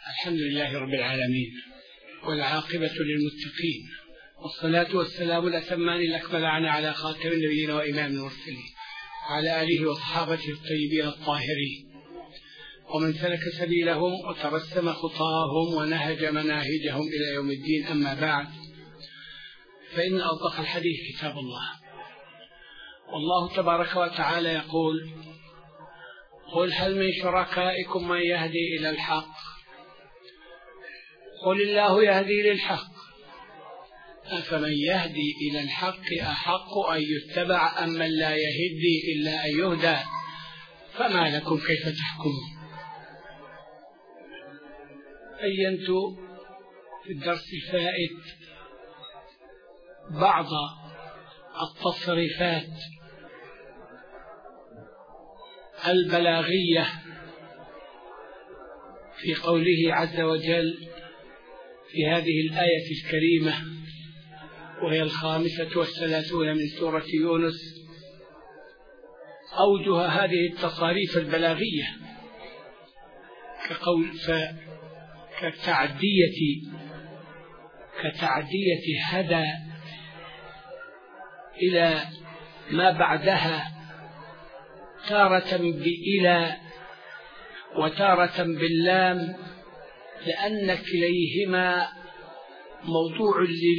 الحمد لله رب العالمين، والعاقبة للمتقين، والصلاة والسلام الأتمان الأكملان على خاتم النبيين وإمام المرسلين وعلى آله وصحابته الطيبين الطاهرين ومن سلك سبيلهم وترسم خطاهم ونهج مناهجهم إلى يوم الدين. أما بعد، فإن أصدق الحديث كتاب الله، والله تبارك وتعالى يقول: قل هل من شركائكم من يهدي إلى الحق؟ قل الله يهدي للحق، أفمن يهدي إلى الحق أحق أن يتبع أم من لا يهدي إلا أن يهدى؟ فما لكم كيف تحكمون؟ بينت في الدرس الفائت بعض التصريفات البلاغية في قوله عز وجل في هذه الآية الكريمة، وهي 35 من سورة يونس، أوجه هذه التصاريف البلاغية كتعدية هدى إلى ما بعدها، تارة بإلى وتارة باللام، لأن كليهما موضوع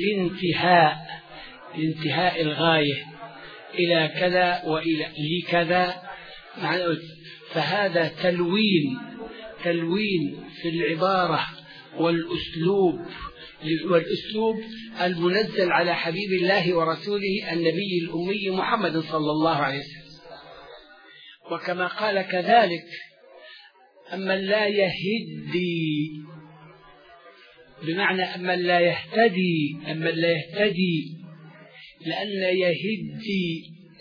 للانتهاء الغاية، إلى كذا وإلى لكذا، فهذا تلوين في العبارة والأسلوب المنزل على حبيب الله ورسوله النبي الأمي محمد صلى الله عليه وسلم. وكما قال كذلك: أما لا يهدي، بمعنى أما لا يهتدي، لأن يهدي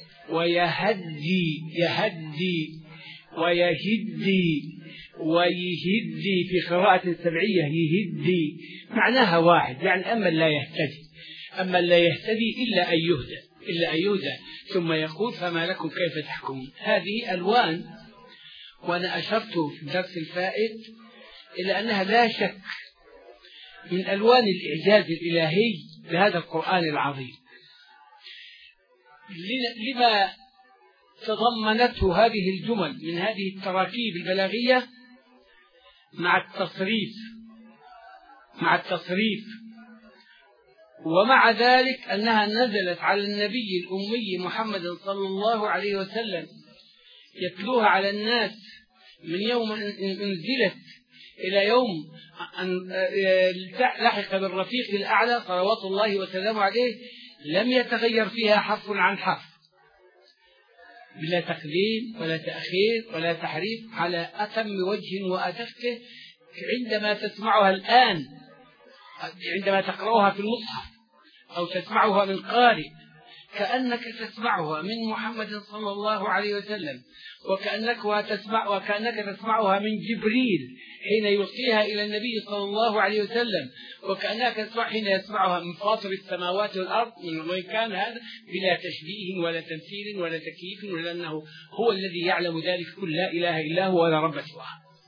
ويهدي في قراءة سبعية يهدي معناها واحد، يعني أما لا يهتدي إلا أن يهدى، ثم يقول: فما لكم كيف تحكمون. هذه ألوان، وأنا أشرت في الدرس الفائت إلى أنها لا شك من ألوان الإعجاز الإلهي بهذا القرآن العظيم، لما تضمنته هذه الجمل من هذه التراكيب البلاغية مع التصريف، ومع ذلك أنها نزلت على النبي الأمي محمد صلى الله عليه وسلم، يتلوها على الناس من يوم أنزلت إلى يوم أن لحق بالرفيق الأعلى صلوات الله وسلامه عليه، لم يتغير فيها حرف عن حرف، بلا تقديم ولا تأخير ولا تحريف، على أتم وجه وأدقه. عندما تسمعها الآن، عندما تقرأها في المصحف أو تسمعها من قارئ، كأنك تسمعها من محمد صلى الله عليه وسلم، وكأنك تسمعها من جبريل حين يلقيها إلى النبي صلى الله عليه وسلم، وكأنك تسمع حين يسمعها من فاطر السماوات والأرض، من كان هذا بلا تشبيه ولا تمثيل ولا تكييف، ولأنه هو الذي يعلم ذلك، كل لا إله إلا هو ولا رب سواه.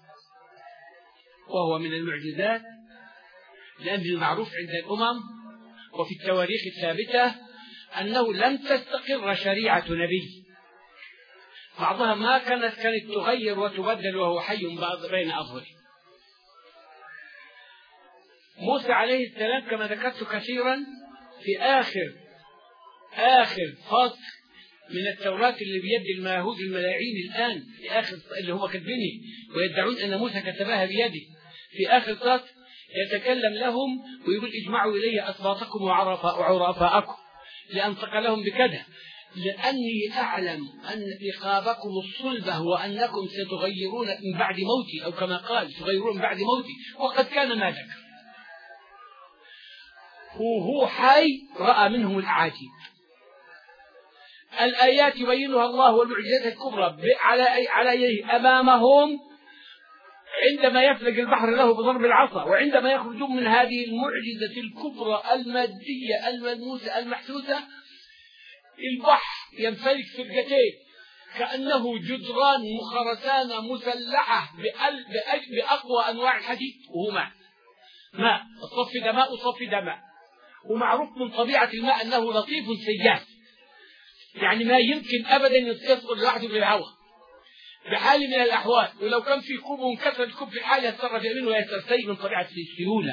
وهو من المعجزات، لأن المعروف عند الأمم وفي التواريخ الثابتة أنه لم تستقر شريعة نبي، بعضها ما كانت تغير وتبدل وهو حي بين أظهره. موسى عليه السلام كما ذكرت كثيرا في آخر فصل من التوراة اللي بيد اليهود الملاعين الآن، في آخر اللي هم كاتبينه ويدعون أن موسى كتبها بيده، في آخر فصل يتكلم لهم ويقول: اجمعوا إلي أسباطكم وعرفاءكم لأنطق لهم بكذا، لأني أعلم أن رقابكم الصلبة وأنكم ستغيرون من بعد موتي، أو كما قال تغيرون من بعد موتي، وقد كان ما ذكر. هو حي رأى منهم الأعاجيب، الآيات يبينها الله والمعجزات الكبرى على أمامهم، عندما يفلق البحر له بضرب العصا، وعندما يخرجون من هذه المعجزة الكبرى المادية الملموسة المحسوسة، البحر ينفلق فرقتين كأنه جدران خرسانة مسلحة بأقوى أنواع الحديد، وهو ماء تصفي دماء وصفي دماء. ومعروف من طبيعة الماء أنه لطيف سيال، يعني ما يمكن أبدا يسقط لوحده بالهواء بحال من الأحوال. ولو كان في كوب وانكسر الكوب في حال يتصرف يمينه ويسترسل من طبيعة السيولة.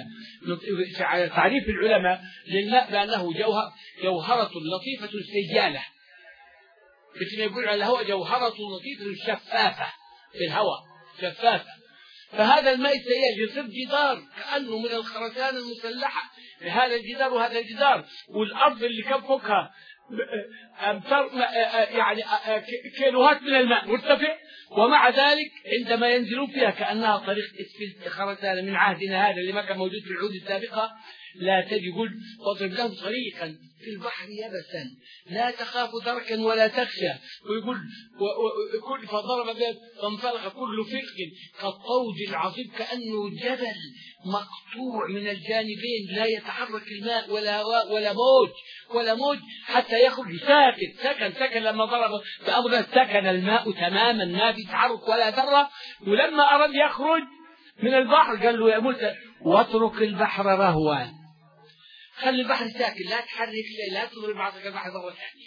على تعريف العلماء للماء بأنه جوهرة لطيفة سيالة، مثل ما يقول على الهواء جوهرة لطيفة شفافة في الهواء شفافة. فهذا الماء السيال يصير جدار كأنه من الخرسانة المسلحة بهذا الجدار وهذا الجدار، والأرض اللي كان فوقها أمتار يعني كيلوهات من الماء مرتفع، ومع ذلك عندما ينزلون فيها كأنها طريق اسفلت خرسانة من عهدنا هذا اللي ما كان موجود في العهود السابقة. لا تجد يقول واضرب لهم طريقا في البحر يبسا لا تخاف دركا ولا تخشى، ويقول كل فضرب فانفلق كل فرق كالطود العظيم كأنه جبل مقطوع من الجانبين لا يتحرك الماء ولا هواء ولا موج حتى يخرج سكن. لما ضرب بأمره سكن الماء تماما ما في تحرك ولا ذرة. ولما أراد يخرج من البحر قال له يا موسى واترك البحر رهوا، خلي البحر ساكن لا تحرك شيء، لا تضرب عصاك البحر ضربة ثانية.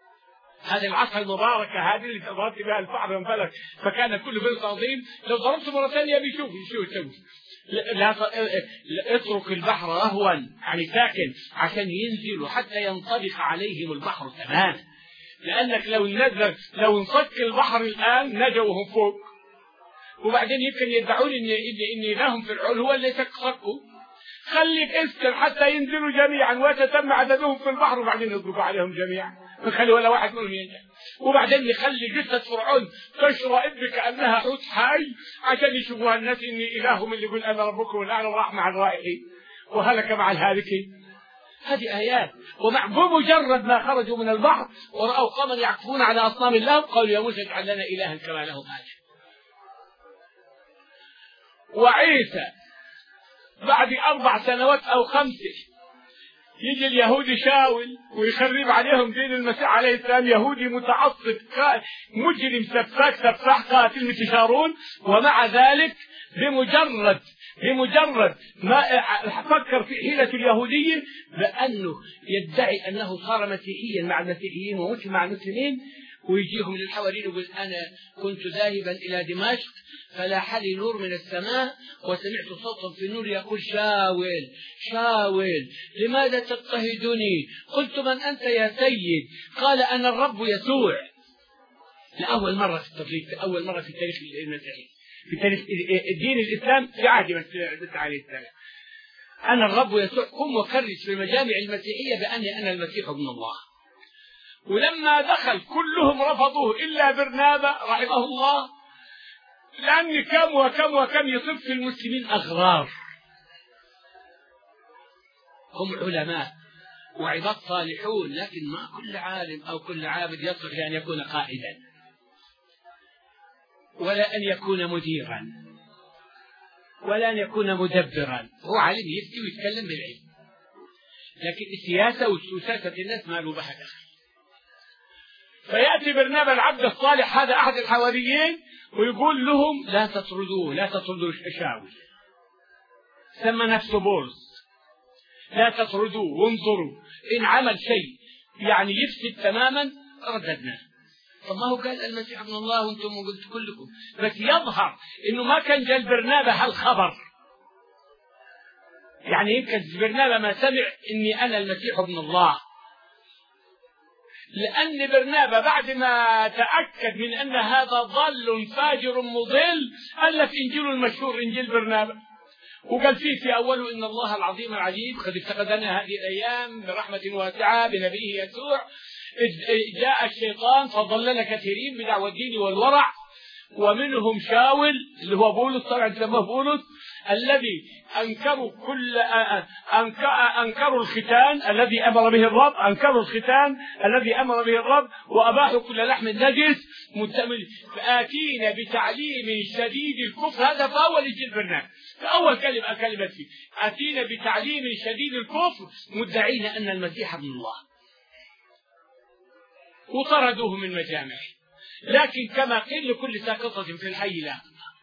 هذه العصا المباركة هذه اللي ضربت بها البحر وانفلق فكان كل فرق عظيم، لو ضربته مرة ثانية بيشوف شو يسوي. لا اترك البحر رهوا يعني ساكن عشان ينزلوا حتى ينطبق عليهم البحر تماما. لأنك لو انصك البحر الآن نجوا وهم فوق، وبعدين يمكن يدعون إن لهم فرعون هو اللي صكوا. خليك اسكن حتى ينزلوا جميعا وتتم عددهم في البحر، وبعدين يضربوا عليهم جميعا ما نخلي ولا واحد منهم ينجح. وبعدين نخلي جثة فرعون تشرئب كأنها حوت حي عشان يشوفوها الناس إني إلههم اللي يقول أنا ربكم الأعلى وراح مع الرائحين وهلك مع الهالكين. هذه آيات. وبمجرد ما خرجوا من البحر ورأوا قوما يعكفون على أصنام لهم قالوا يا موسى اجعل لنا إلها كما لهم آلهة. وعيسى بعد 4 سنوات أو 5 يجي اليهودي شاول ويخرب عليهم دين المسيح عليه السلام، يهودي متعصب مجرم سفاح قاتل مثل شارون. ومع ذلك بمجرد ما فكر في حيلة اليهودية بأنه يدعي أنه صار مسيحيا مع المسيحيين ومسلم مع المسلمين، ويجيهم للحواريين يقول أنا كنت ذاهبا إلى دمشق فلاح لي نور من السماء وسمعت صوتا في النور يقول شاول لماذا تضطهدني؟ قلت من أنت يا سيد؟ قال أنا الرب يسوع. لأول مرة في التضليل، أول مرة في تاريخ المسيحي، في تاريخ الدين الإسلام في عهد المسيح عليه السلام. أنا الرب يسوع. قم وكرس في المجامع المسيحية بأني أنا المسيح ابن الله. ولما دخل كلهم رفضوه إلا برنابا رحمه الله، لأن كم يصير في المسلمين أغرار. هم علماء وعباد صالحون، لكن ما كل عالم أو كل عابد يصلح أن يكون قائدا ولا أن يكون مديرا ولا أن يكون مدبرا. هو عالم يفتي ويتكلم بالعلم، لكن السياسة وسياسة الناس ما له بحث. فيأتي برنابا العبد الصالح هذا أحد الحواريين ويقول لهم لا تطردوا شاول، سمى نفسه بولس، لا تطردوه وانظروا إن عمل شيء يعني يفسد تماما رددناه. طب ما هو قال المسيح ابن الله وانتم قلت كلكم، بس يظهر انه ما كان جال برنابا هالخبر. يعني يمكن برنابا ما سمع اني انا المسيح ابن الله، لأن برنابا بعد ما تأكد من أن هذا ضال فاجر مضل ألف إنجيل المشهور إنجيل برنابا، وقال فيه في أوله إن الله العظيم العجيب قد افتقدنا هذه الأيام برحمة واسعة بنبيه يسوع، جاء الشيطان فضلل كثيرين بدعوى الدين والورع، ومنهم شاول اللي هو بولس، طبعا سماه بولس، الذي أنكروا الختان الذي أمر به الرب، وأباحوا كل لحم نجس فآتينا بتعليم شديد الكفر. هذا في أول إنجيل برنابا، في أول كلمة فيه آتينا بتعليم شديد الكفر مدعين أن المسيح ابن الله، وطردوه من مجامعه. لكن كما قيل لكل ساقطة في الحي لا.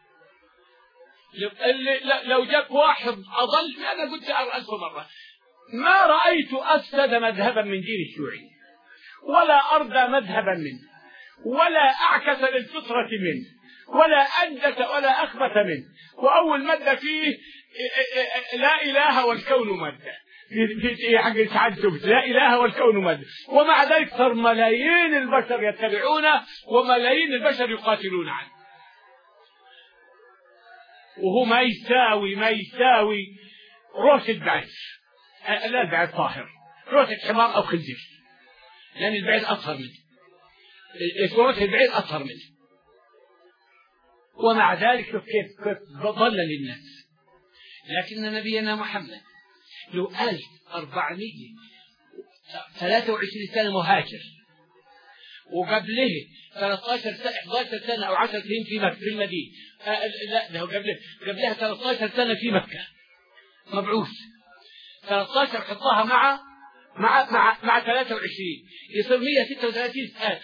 لو جاك واحد أضل، أنا قلت 1000 مرة، ما رأيت أفسد مذهبا من دين الشيوعية، ولا أرضى مذهبا منه، ولا أعكس للفطرة منه، ولا أنجس ولا أخبث منه. وأول مادة فيه لا إله والكون مادة، في حق تعجب لا إله والكون مادة، ومع ذلك صار ملايين البشر يتبعونه وملايين البشر يقاتلون عنه. وهو ما يساوي روس البعير، لا البعير طاهر، روس الحمار أو خنزير، لأن البعير أطهر منه، روس البعير أطهر منه. ومع ذلك كيف ضل للناس. لكن نبينا محمد له 1423 سنة مهاجر، وقبله 11 سنة أو 10 سنين في المدينة. لا ده قبلها 13 سنة في مكة مبعوث. 13 حطها مع 23 يصير 136 سنة،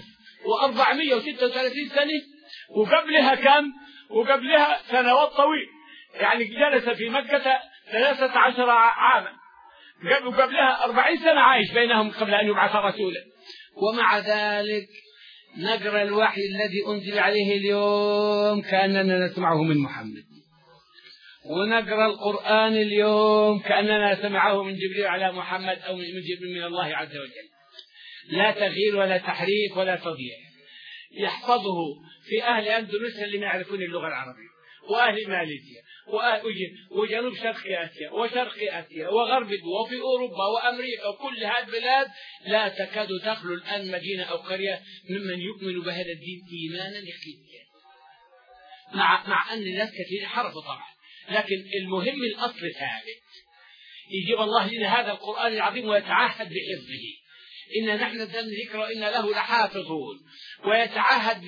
1436 سنة. وقبلها كم؟ وقبلها سنوات طويل، يعني جلس في مكة 13 عاما، وقبلها 40 سنة عايش بينهم قبل أن يبعث رسولا. ومع ذلك نقرأ الوحي الذي أنزل عليه اليوم كأننا نسمعه من محمد، ونقرأ القرآن اليوم كأننا سمعه من جبريل على محمد أو من جبريل من الله عز وجل. لا تغيير ولا تحريف ولا تضييع. يحفظه في أهل أندونيسيا اللي ما يعرفون اللغة العربية، وأهل ماليزيا، وجنوب شرق آسيا وشرق آسيا وغرب، وفي أوروبا وأمريكا، وكل هذه البلاد لا تكاد تخلو الآن مدينة أو قرية ممن يؤمن بهذا الدين إيمانا يقينا، مع أن الناس كثير حرفوا طبعا، لكن المهم الأصل ثابت. يجيب الله لنا هذا القرآن العظيم ويتعهد بحفظه. إن نحن نزلنا الذكر وإن له لحافظون، ويتعهد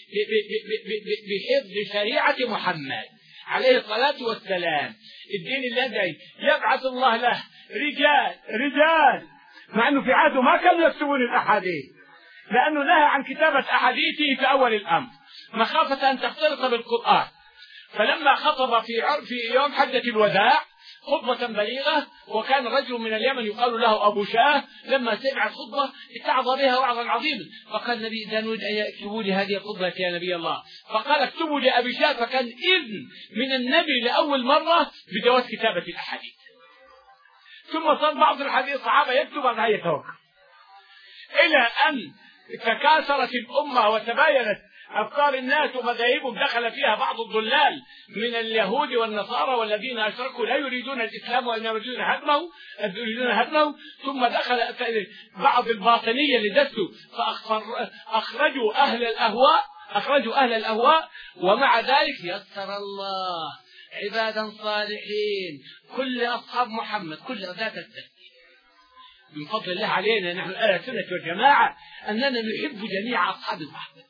بحفظ شريعة محمد عليه الصلاة والسلام. الدين الذي يبعث الله له رجال، مع أنه في عهده ما كانوا يكتبون الأحاديث، لأنه نهى عن كتابة أحاديثه في أول الأمر مخافة أن تختلط بالقرآن. فلما خطب في يوم حجة الوداع خطبة بليغة، وكان رجل من اليمن يقال له أبو شاه، لما سمع الخطبة اتعظ بها وعظا عظيما، فقال النبي إذا نريد أن يكتبوا لي هذه الخطبة يا نبي الله، فقال اكتبوا لأبي شاه، فكان إذن من النبي لأول مرة بجواز كتابة الأحاديث. ثم صار بعض الصحابة يكتب ولا يتوقف، إلى أن تكاثرت الأمة وتباينت أفكار الناس ومذاهبهم، دخل فيها بعض الضلال من اليهود والنصارى والذين أشركوا لا يريدون الإسلام وإنما يريدون هدمه. ثم دخل بعض الباطنية اللي دسوا فأخرجوا أهل الأهواء. ومع ذلك يسر الله عبادا صالحين، كل أصحاب محمد، كل ذات التسليم. من فضل الله علينا نحن أهل السنة والجماعة أننا نحب جميع أصحاب محمد،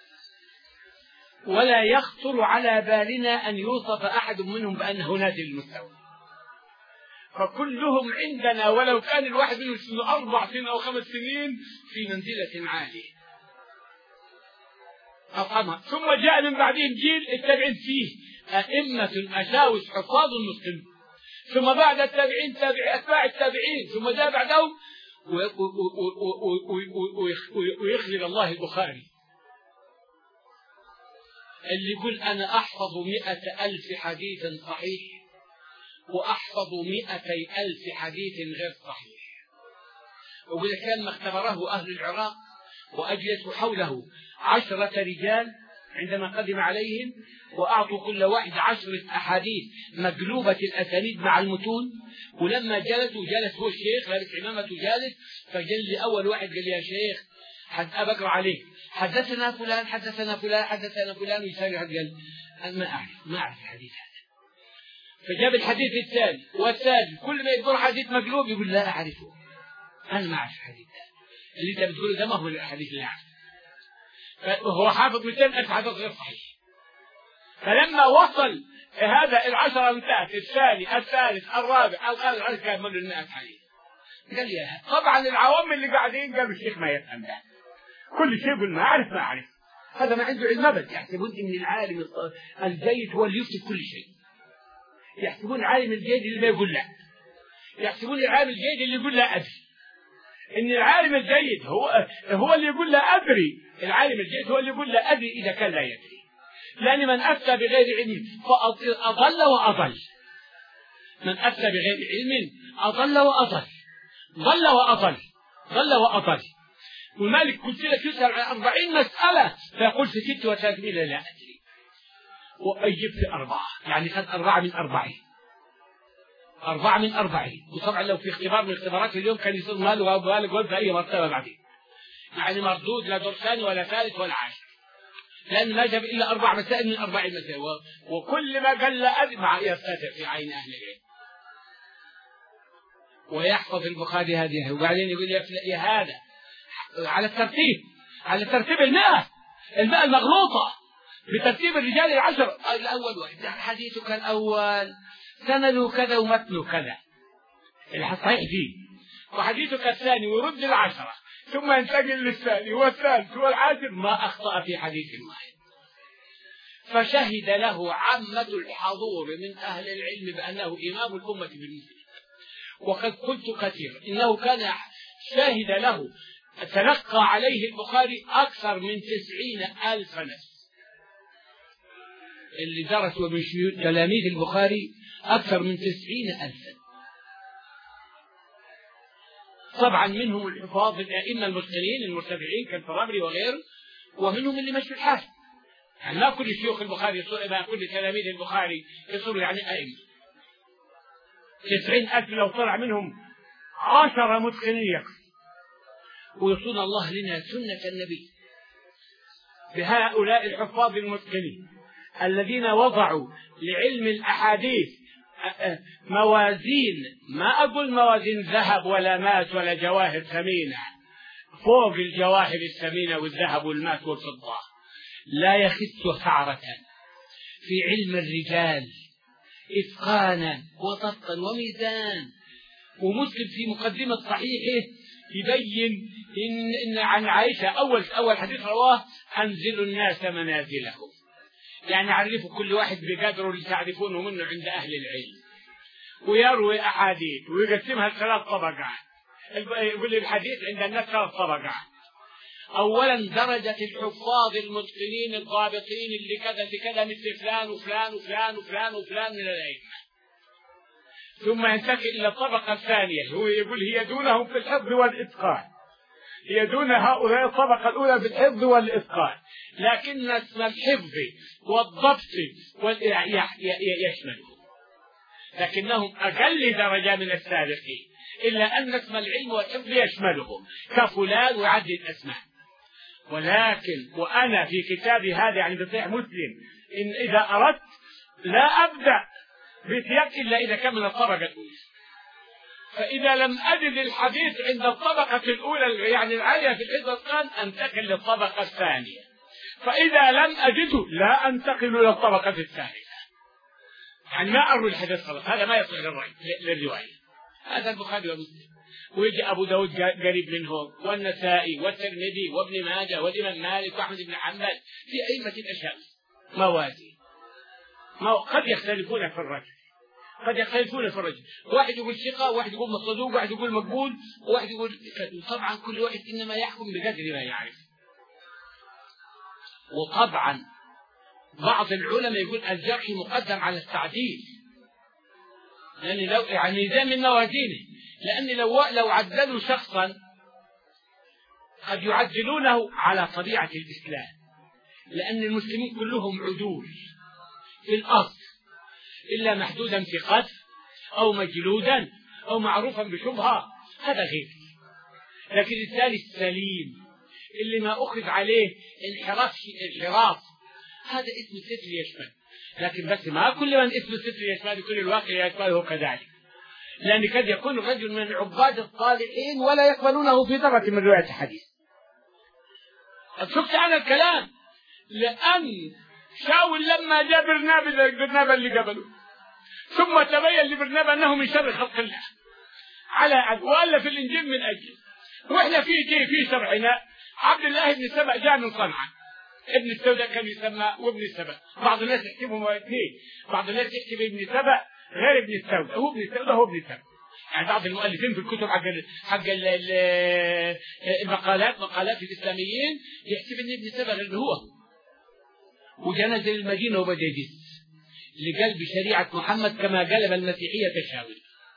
ولا يخطر على بالنا أن يوصف أحد منهم بأنه نازل المستوى، فكلهم عندنا ولو كان الواحد منهم سنه 4 سنين أو 5 سنين في منزلة عالية أصحابها. ثم جاء من بعدهم جيل التابعين فيه أئمة أشاوس حفاظ مسلمين، ثم بعد التابعين أتباع التابعين، ثم جاء بعدهم ويخزي الله البخاري اللي يقول أنا أحفظ 100,000 حديث صحيح وأحفظ 200,000 حديث غير صحيح. وإذا كان ما اختبره أهل العراق وأجلسوا حوله 10 رجال عندما قدم عليهم، وأعطوا كل واحد 10 أحاديث مقلوبة الأسانيد مع المتون، ولما جلس هو الشيخ لابس عمامته جالس، فجل لي أول واحد قال لي يا شيخ أبقر عليك، حدثنا فلان حدثنا فلان حدثنا فلان، ويسأل قال أنا ما أعرف الحديث هذا. فجاب الحديث الثاني والثالث، كل ما يذكر حديث مقلوب يقول لا أعرفه، أنا ما أعرف الحديث اللي أنت بتقوله ده، ما هو الحديث اللي أعرفه. فهو حافظ 200,000 حديث غير صحيح. فلما وصل هذا 10 انتهت، الثاني الثالث الرابع الخامس كملوا 100 حديث. قال يا طبعا العوام اللي قاعدين قالوا الشيخ ما يفهم ده، كل شيء يقول ما أعرف. هذا ما عنده علم أبد. يحسبون أن العالم الجيد هو اللي يفتي كل شيء. يحسبون العالم الجيد اللي ما يقول لا. يحسبون العالم الجيد اللي يقول لا أدري. إن العالم الجيد هو اللي يقول لا أدري. العالم الجيد هو اللي يقول لا أدري إذا كان لا يدري. لأن من أفتى بغير علم فأضل وأضل. من أفتى بغير علم أضل وأضل. ضل وأضل. ضل وأضل. والمالك قلت لك يسأل عن 40 مسألة فيقول في 36 لا أدري. وأجيب في 4 يعني خد 4 من 40. 4 من 40. وطبعا لو في اختبار من اختبارات اليوم كان يصير ماله وابالغ في أي مرتبة بعدين. يعني مردود لا دور ثاني ولا ثالث ولا عاشر. لأن ما جاب إلا 4 مسائل من 40 مسائل. وكل ما قال لا أدري مع يرتفع في عين أهل العلم. ويحفظ البخاري هذه وبعدين يقول يا هذا على الترتيب. على ترتيب الماء المغلوطة بترتيب الرجال 10. الأول واحد حديثك الأول سنده كذا ومتنه كذا الصحيح فيه. وحديثك الثاني ويرد 10 ثم ينتقل للثاني والثالث والعاشر ما أخطأ في حديث واحد. فشهد له عامة الحضور من أهل العلم بأنه إمام الأمة بالمسلمين. وقد قلت كثيرا إنه كان شاهد له تلقى عليه البخاري أكثر من 90,000 نفس. اللي درسوا من تلاميذ البخاري أكثر من 90,000. طبعا منهم الحفاظ الأئمة المتقنين المرتفعين كالفرابري وغيره، ومنهم اللي مشوا الحال. يعني ما كل شيوخ البخاري يصير، ما كل تلاميذ البخاري يصيروا يعني أئمة. 90,000 لو طلع منهم 10 متقنين يكفي. ويصون الله لنا سنة النبي بهؤلاء الحفاظ المتقنين الذين وضعوا لعلم الأحاديث موازين، ما أقول موازين ذهب ولا ماس ولا جواهر ثمينة، فوق الجواهر الثمينة والذهب والماس والفضة، لا يخس ثعرة في علم الرجال إتقانا وضبطا وميزان. ومسلم في مقدمة صحيحه يبين إن عن عائشة أول حديث رواه أنزلوا الناس منازلهم، يعني عرفوا كل واحد بقدره اللي تعرفونه منه عند أهل العلم. ويروي أحاديث ويقسمها ل3 طبقات. يقول الحديث عند الناس 3 طبقات. أولا درجة الحفاظ المتقنين الضابطين اللي كذا في كذا مثل فلان وفلان وفلان وفلان وفلان من الأئمة. ثم ينتقل إلى الطبقة الثانية، هو يقول هي دونهم في الحفظ والإتقان، هي دون هؤلاء الطبقة الأولى في الحفظ والإتقان، لكن اسم الحفظ والضبط يشملهم، لكنهم أقل درجة من السابقين، إلا أن اسم العلم والحفظ يشملهم كفلان وعد الأسماء. ولكن وأنا في كتابي هذا يعني بصحيح مسلم إن إذا أردت لا أبدأ بسياق إلا إذا كان من الطبقة الأولى. فإذا لم أجد الحديث عند الطبقة الأولى يعني العالية في الحفظ والإتقان أنتقل للطبقة الثانية، فإذا لم أجده لا أنتقل إلى الطبقة الثالثة. يعني ما أروي الحديث خلاص، هذا ما يصلح للرواية. هذا البخاري ومسلم، ويجي أبو داود قريب منهم والنسائي والترمذي وابن ماجه والإمام مالك وأحمد بن حنبل في أئمة الأشياء موازين. قد يختلفون في الرجل، قد يختلفون في الرجل، واحد يقول ثقة وواحد يقول مصدوق وواحد يقول مقبول وواحد يقول كذب. طبعا كل واحد إنما يحكم بقدر ما يعرف. وطبعا بعض العلماء يقول الجرح مقدم على التعديل، يعني لو يعني زي من موازينه، لأن لو عدلوا شخصا قد يعدلونه على طبيعة الإسلام، لأن المسلمين كلهم عدول في الأصل إلا محدودا في قذف أو مجلودا أو معروفا بشبهة، هذا غير. لكن الثاني السليم اللي ما أخذ عليه انحراف هذا اسم الستر يشمل، لكن بس ما كل من اسم الستر يشمل كل الواقع يشمله كذلك، لأن قد يكون رجل من العباد الصالحين ولا يقبلونه في ذرة من رواية الحديث. شفت أنا الكلام؟ لأن شاول لما جاء برنابا اللي قبله ثم تبين لبرنابا أنه من شر خلق الله على وألف الإنجيل من أجل، وإحنا في شرعنا عبد الله بن سبأ جاء من صنعاء ابن السوداء كان يسمى وابن السبأ. بعض الناس يحسبهم اثنين، بعض الناس يحسب ابن سبأ غير ابن السوداء، هو ابن السوداء هو ابن السبأ. يعني بعض المؤلفين في الكتب حق مقالات الإسلاميين يحسب ان ابن سبأ غير هو. وجنز المدينة وبدأ يدس لقلب شريعة محمد كما قلب المسيحية شاول،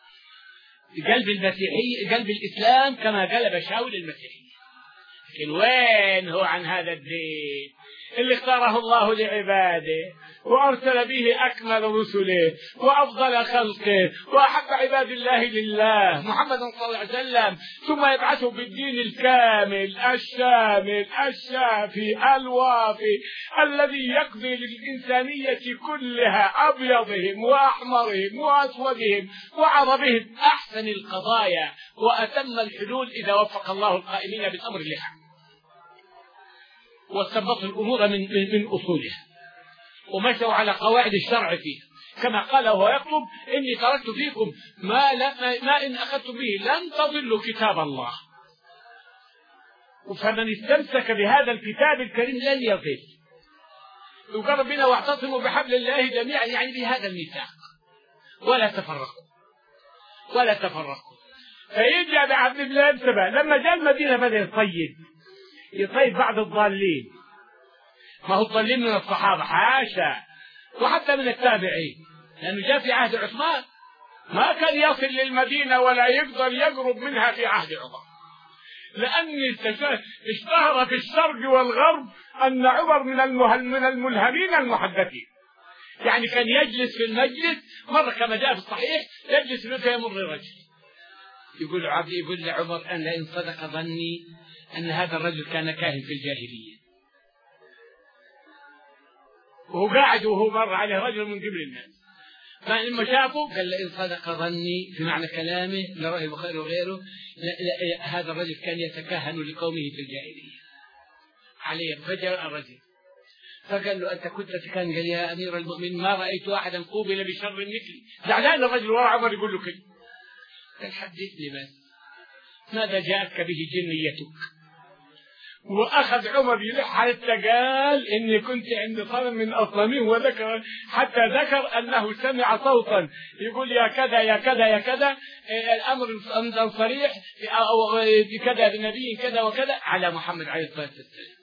قلب الإسلام كما قلب شاول المسيحية. لكن وين هو عن هذا الدين اللي اختاره الله لعباده وأرسل به أكمل رسله وأفضل خلقه وأحب عباد الله لله محمد صلى الله عليه وسلم، ثم يبعثه بالدين الكامل الشامل الشافي الوافي الذي يقضي للإنسانية كلها، أبيضهم وأحمرهم وأسودهم وعربهم، أحسن القضايا وأتم الحلول إذا وفق الله القائمين بالأمر لها واستنبطوا الأمور من أصولها ومشوا على قواعد الشرع فيها، كما قال وهو يكتب: إني تركت فيكم ما إن أخذتم به لن تضلوا كتاب الله. فمن استمسك بهذا الكتاب الكريم لن يضل. يقرب بنا واعتصموا بحبل الله جميعا، يعني بهذا الميثاق، ولا تفرقوا. فيجي أبي عبد الله بن سبأ لما جاء المدينة بدأ يصيد بعض الضالين. ما هو الضالين من الصحابة حاشا، وحتى من التابعين، لأنه جاء في عهد عثمان ما كان يصل للمدينة ولا يقدر يقرب منها في عهد عمر، لأن اشتهر في الشرق والغرب أن عمر من الملهمين المحدثين. يعني كان يجلس في المجلس مرة كما جاء في الصحيح، يجلس فيمر رجل يقول لعمر: أن إن صدق ظني أن هذا الرجل كان كاهن في الجاهلية. وهو قاعد وهو مر عليه رجل من قبل الناس، فلما شافه قال: إن صدق ظني في معنى كلامه لرواه البخاري وغيره، لا هذا الرجل كان يتكهن لقومه في الجاهلية عليه. فجاء الرجل فقال له: أنت كنت تكهن؟ قال: يا أمير المؤمنين ما رأيت أحدا قوبل بشر مثلي. زعلان الرجل وراء عمر يقول له كده. قال: حدثني بس ماذا جاءتك به جنيتك؟ وأخذ عمر يلح حتى قال: إني كنت عند صنم من أصنامه، وذكر حتى ذكر أنه سمع صوتا يقول: يا كذا يا كذا يا كذا، الأمر صريح بكذا بنبي كذا وكذا على محمد عليه الصلاة والسلام.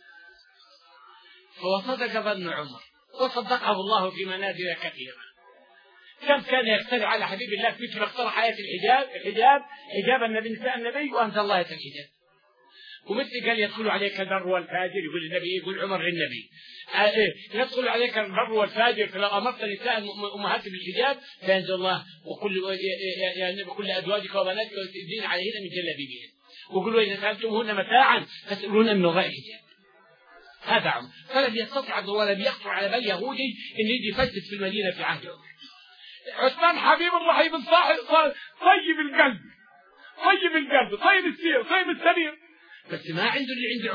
فوصدق ظن عمر وصدقه الله في منازل كثيرة. كم كان يخترع على حبيب الله مثل ما اخترع حياة حجاب النبي، نساء النبي، وأنزل الله الحجاب. ومثل قال: يدخل عليك البر والفاجر، يقول النبي، يقول عمر للنبي: يدخل عليك البر والفاجر فلو أمرت نساء أمهات بالحجاب فينزل الله وقل يا النبي كل أزواجك وبناتك يدين عليهن من جلابيبهن، وقل إذا سألتموهن متاعا فاسألوهن من غير حجاب. هذا عمر. فلم يستطع ولم يخطر على بال يهودي أن يجي يفسد في المدينة في عهد عمر. عثمان حبيب الرحيم الصاحب، طيب القلب طيب السير طيب السرير، بس ما عنده اللي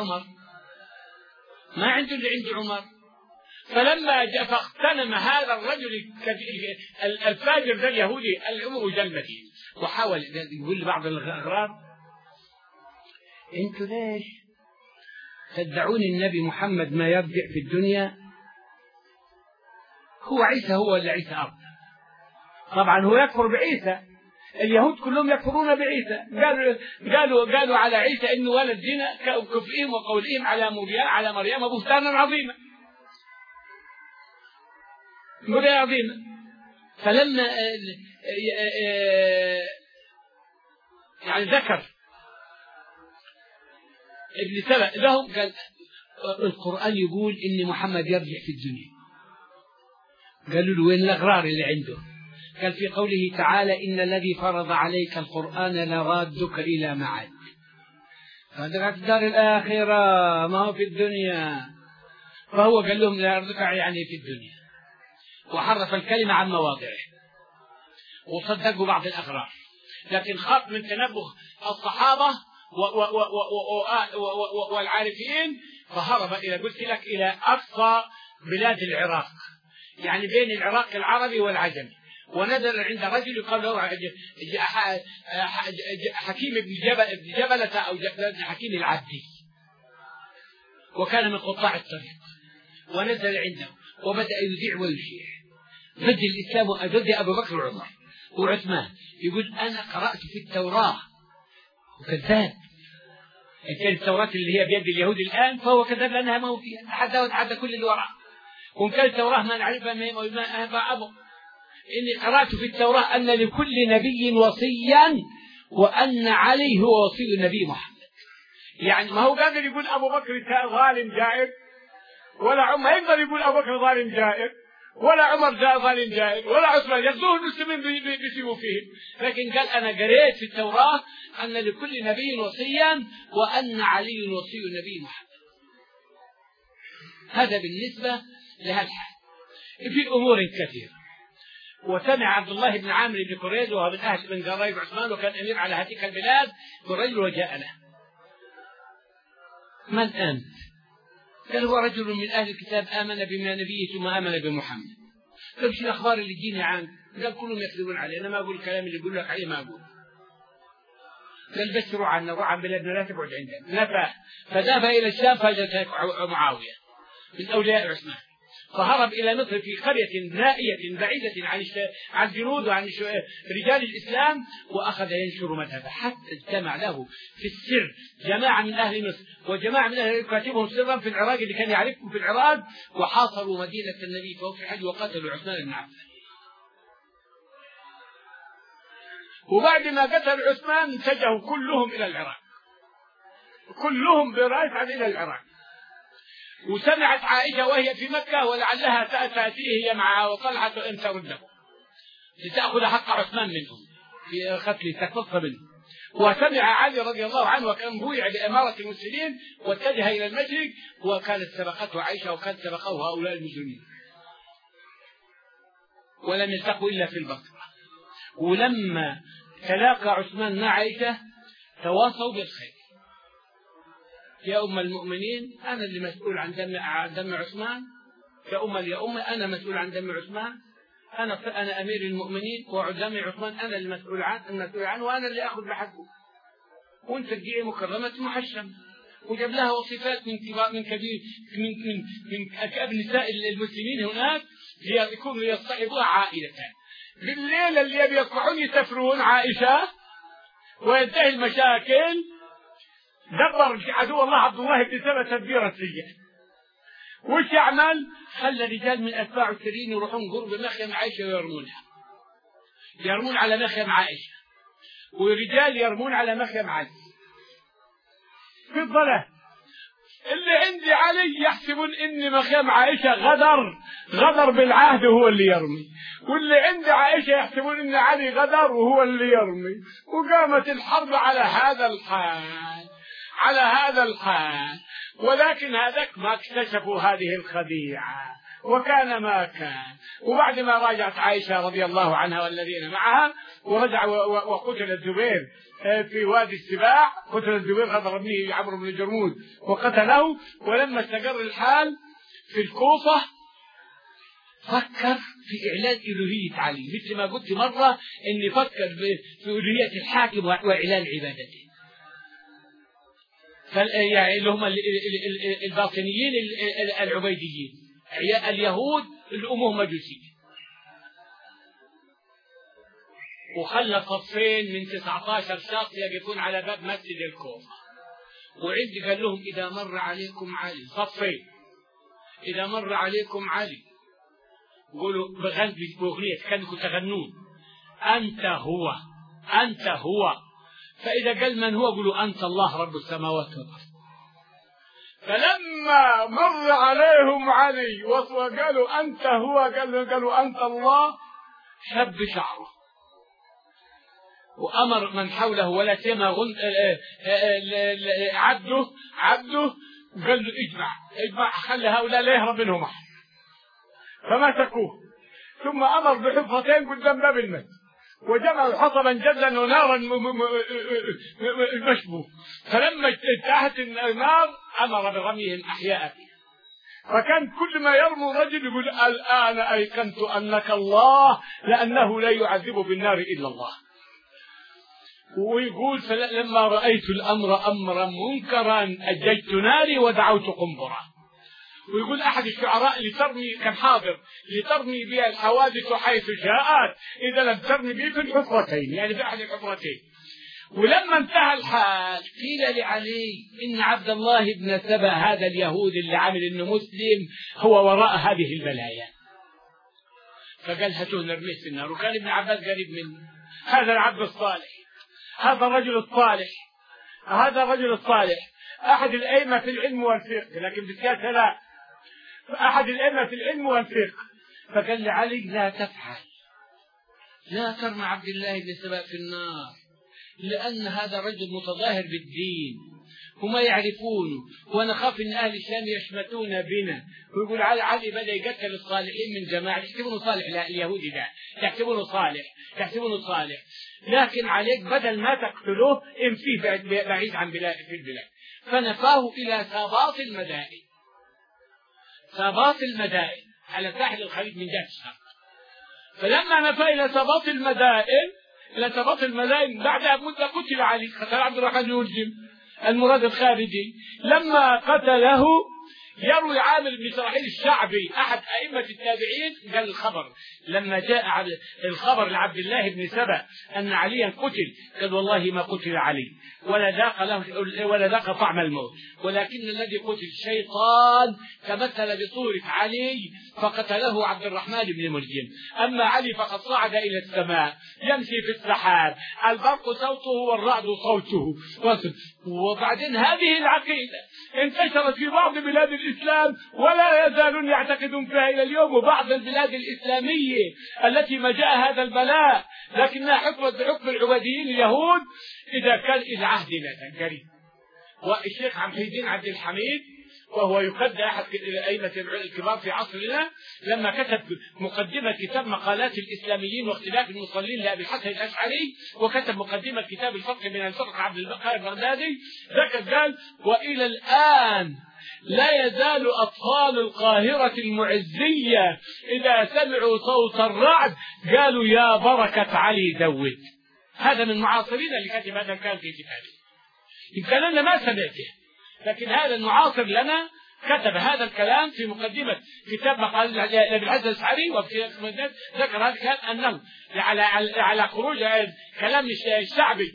عند عمر. فلما جاء فاغتنم هذا الرجل الفاجر ذا اليهودي العمر جاء المدينة وحاول يقول لبعض الأغراب: انتوا ليش تدعون النبي محمد ما يرجع في الدنيا؟ هو عيسى، هو اللي عيسى أب. طبعا هو يكفر بعيسى، اليهود كلهم يكفرون بعيسى، قالوا على عيسى انه ولد زنا كفرهم وقولهم على مريم بهتانا عظيما. فلما يعني ذكر ابن سبأ لهم قال: القرآن يقول ان محمد يرجع في الدنيا. قالوا له: وين الأغرار اللي عنده؟ قال: في قوله تعالى: إن الذي فرض عليك القرآن لرادك إلى معاد. فهذا في الدار الآخرة ما هو في الدنيا. فهو قال لهم: لا يرادك يعني في الدنيا، وحرف الكلمة عن مواضعه وصدقوا بعض الأغرار. لكن خاف من تنبه الصحابة والعارفين فهرب إلى أقصى بلاد العراق، يعني بين العراق العربي والعجمي، ونزل عند رجل يقال له حكيم بن جبلة أو حكيم العبدي، وكان من قطاع الطريق. ونزل عنده وبدأ يذيع ويشيع ضد الإسلام وضد أبو بكر وعمر وعثمان. يقول أنا قرأت في التوراة، وكذاب. إن كانت التوراة اللي هي بيد اليهود الآن فهو كذاب لأنها ما هو فيها، حتى كل اللي وراء. وإن كانت التوراة ما نعرفها ما أبو إني قرأت في التوراة أن لكل نبي وصيا وأن علي هو وصي النبي محمد. يعني ما هو قادر يقول أبو بكر ظالم جائر، ولا عمر يقدر يقول أبو بكر ظالم جائر، ولا عمر ظالم جائر، ولا عثمان، يغزوه المسلمين بسيوفهم. لكن قال أنا قريت في التوراة أن لكل نبي وصيا وأن علي وصي النبي محمد. هذا بالنسبة لهذا الحال. في أمور كثيرة. وسمع عبد الله بن عامر بن كريز وهو من أهل من قرايب عثمان وكان أمير على هذه البلاد، ورجل وجاء له. من أنت؟ قال هو رجل من أهل الكتاب آمن بما نبيه ثم آمن بمحمد. قال شو الأخبار اللي تجيني عنك؟ قال كلهم يكذبون علي، أنا ما أقول الكلام اللي يقول لك عليه ما أقول. قال بس روح عن بلادنا لا تقعد عندنا. نفى فذهب إلى الشام فجاء معاوية من أولياء عثمان، فهرب إلى مصر في قرية نائية بعيدة عن جنود وعن رجال الإسلام، وأخذ ينشر مذهبه حتى اجتمع له في السر جماعة من أهل مصر وجماعة من أهل يكاتبهم سرا في العراق اللي كان يعرفهم في العراق، وحاصروا مدينة النبي في حج وقتلوا عثمان بن عفان. وبعد ما قتل عثمان اتجهوا كلهم إلى العراق، كلهم براية إلى العراق. وسمعت عائشة وهي في مكة ولعلها تأتيه هي معها وطلحة أن ترده لتأخذ حق عثمان منهم في قتله تقتص منه. وسمع علي رضي الله عنه وكان بويع بإمارة المسلمين واتجه إلى المشرق، وكانت سبقته عائشة وكانت سبقه هؤلاء المسلمين، ولم يلتقوا إلا في البصرة. ولما تلاقى عثمان مع عائشة تواصوا بالخير. يا أم المؤمنين أنا اللي مسؤول عن دم عثمان، يا أم أنا مسؤول عن دم عثمان، أنا أمير المؤمنين ودم عثمان أنا المسؤول عنه وأنا اللي أخذ بحقه، وأنت تجيء مكرمة محشم. وجاب لها وصفات من كبير من أكابر نساء المسلمين هناك يكونوا يصطحبوها عائلة. بالليل اللي يصبحون يسافرون عائشة وينتهي المشاكل. دبر عدو الله عبد الله بن سبأ تدبيرا سيئا. وش يعمل؟ خلى رجال من أتباع السريين يروحون قرب مخيم عائشة ويرمونها، يرمون على مخيم عائشة، ورجال يرمون على مخيم علي في الظلام. اللي عندي علي يحسبون إن مخيم عائشة غدر بالعهد وهو اللي يرمي، واللي عندي عائشة يحسبون إن علي غدر وهو اللي يرمي. وقامت الحرب على هذا الحال. ولكن هذاك ما اكتشفوا هذه الخديعة وكان ما كان. وبعد ما راجعت عائشة رضي الله عنها والذين معها ورجع وقتل الزبير في وادي السباع، قتل الزبير غدر ابنه عمرو بن جرمود وقتله. ولما استقر الحال في الكوفة فكر في إعلان إلوهية علي، مثل ما قلت مرة إني فكر في إلوهية الحاكم وإعلان عبادته. يعني اللي هم الباطنيين العبيديين اليهود اللي أمهم مجوسية. وخلى صفين من 19 شخص يقفون على باب مسجد الكوفة، وعند قال لهم إذا مر عليكم علي، صفين إذا مر عليكم علي قولوا بأغنية كانكم تغنون أنت هو. فإذا قال من هو قولوا أنت الله رب السماوات والأرض. فلما مر عليهم علي وقالوا أنت هو قالوا أنت الله، شب شعره وأمر من حوله ولا سيما عبده قال له اجمع خلي هؤلاء لا يهرب منهم أحد. فمسكوه ثم أمر بحفرتين قدام باب المسجد وجمعوا حطبا جدا ونارا مشبوه. فلما انتهت النار أمر برميهم أحياء. فكان كل ما يرموا رجل يقول الآن أيقنت أنك الله، لأنه لا يعذب بالنار إلا الله. ويقول فلما رأيت الأمر أمرا منكرا أججت ناري ودعوت قنبرا. ويقول أحد الشعراء لترمي كان حاضر لترمي بها الحوادث حيث جاءت إذا لم ترمي بي في الحفرتين، يعني في أحد الحفرتين. ولما انتهى الحال قيل لعلي إن عبد الله بن سبأ هذا اليهود اللي عامل إنه مسلم هو وراء هذه البلايا، فقال هاتوه نرميه في النار. وكان ابن عباس قريب منه، هذا العبد الصالح، هذا الرجل الصالح، هذا الرجل الصالح أحد الأئمة في العلم والفقه، لكن بالسياسة لا، أحد الأئمة في العلم والفقه. فقال لعلي لا تفعل، لا ترمى عبد الله بن سبأ في النار، لأن هذا رجل متظاهر بالدين وما يعرفونه، ونخاف أن أهل الشام يشمتون بنا ويقول علي بدأ يقتل الصالحين من جماعة، يحسبونه صالح. لا، اليهودي ده يحسبونه صالح، يحسبونه صالح، لكن عليك بدل ما تقتلوه امشيه بعيد عن بلاد في البلاد. فنفاه إلى ساباط المدائن، ساباط المدائن على ساحل الخليج من جهة الشرق. فلما نفى إلى ساباط المدائن، إلى ساباط المدائن بعد مدة قتل علي، قتل عبد الرحمن بن ملجم المراد الخارجي. لما قتله يروي عامر بن شراحيل الشعبي أحد أئمة التابعين قال الخبر لما جاء الخبر لعبد الله بن سبأ أن عليا قتل، قال والله ما قتل علي ولا ذاق طعم الموت، ولكن الذي قتل شيطان تمثل بصورة علي فقتله عبد الرحمن بن ملجم. أما علي فقد صعد إلى السماء يمشي في السحاب، البرق صوته والرعد صوته. وبعدين هذه العقيدة انتشرت في بعض بلاد الإسلام ولا يزالون يعتقدون فيها إلى اليوم، وبعض البلاد الإسلامية التي ما جاء هذا البلاء لكنها حكمت بحكم العباديين اليهود إذا كان إلى عهدنا قريب. والشيخ محي الدين عبد الحميد وهو يقدر أحد الأئمة الكبار في عصرنا لما كتب مقدمة كتاب مقالات الإسلاميين واختلاف المصلين لأبي الحسن الأشعري، وكتب مقدمة كتاب الفرق بين الفرق عبد البقاء البغدادي، ذكر قال وإلى الآن لا يزال أطفال القاهرة المعزية إذا سمعوا صوت الرعد قالوا يا بركة علي زود. هذا من معاصرين اللي كتب هذا الكلام في كتابه، يمكن أنا ما سمعته، لكن هذا المعاصر لنا كتب هذا الكلام في مقدمة كتاب مقال أبي الحسن الأشعري، وفي ذكر هذا الكلام أنه على خروج كلام الشعبي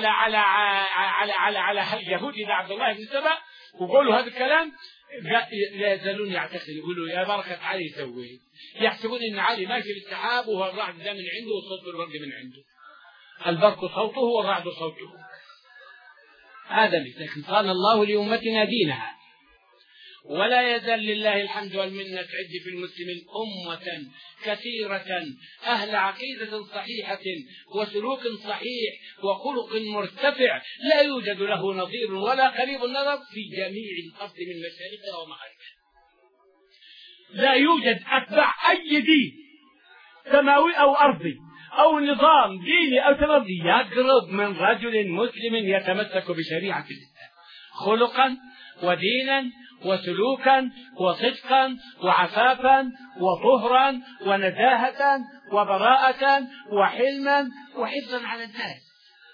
على اليهودي عبد الله بن سبأ، وقولوا هذا الكلام لا يزالون يعتقدون يقولوا يا بركة علي سوي، يحسبون أن علي ماشي بالسحاب وهو الرعد ده من عنده وصوت البرق من عنده، البرق صوته والرعد صوته. هذا لكن قال الله لأمتنا دينها، ولا يزال لله الحمد والمنة تعد في المسلمين أمة كثيرة أهل عقيدة صحيحة وسلوك صحيح وخلق مرتفع لا يوجد له نظير ولا قريب النظر في جميع الأرض من مشارقها ومغاربها. لا يوجد أتباع أي دين سماوي أو أرضي أو نظام ديني أو تمدي يقرب من رجل مسلم يتمسك بشريعة الإسلام خلقا ودينا وسلوكا وصدقا وعفافا وطهرا ونزاهة وبراءة وحلما وحفظا على الناس،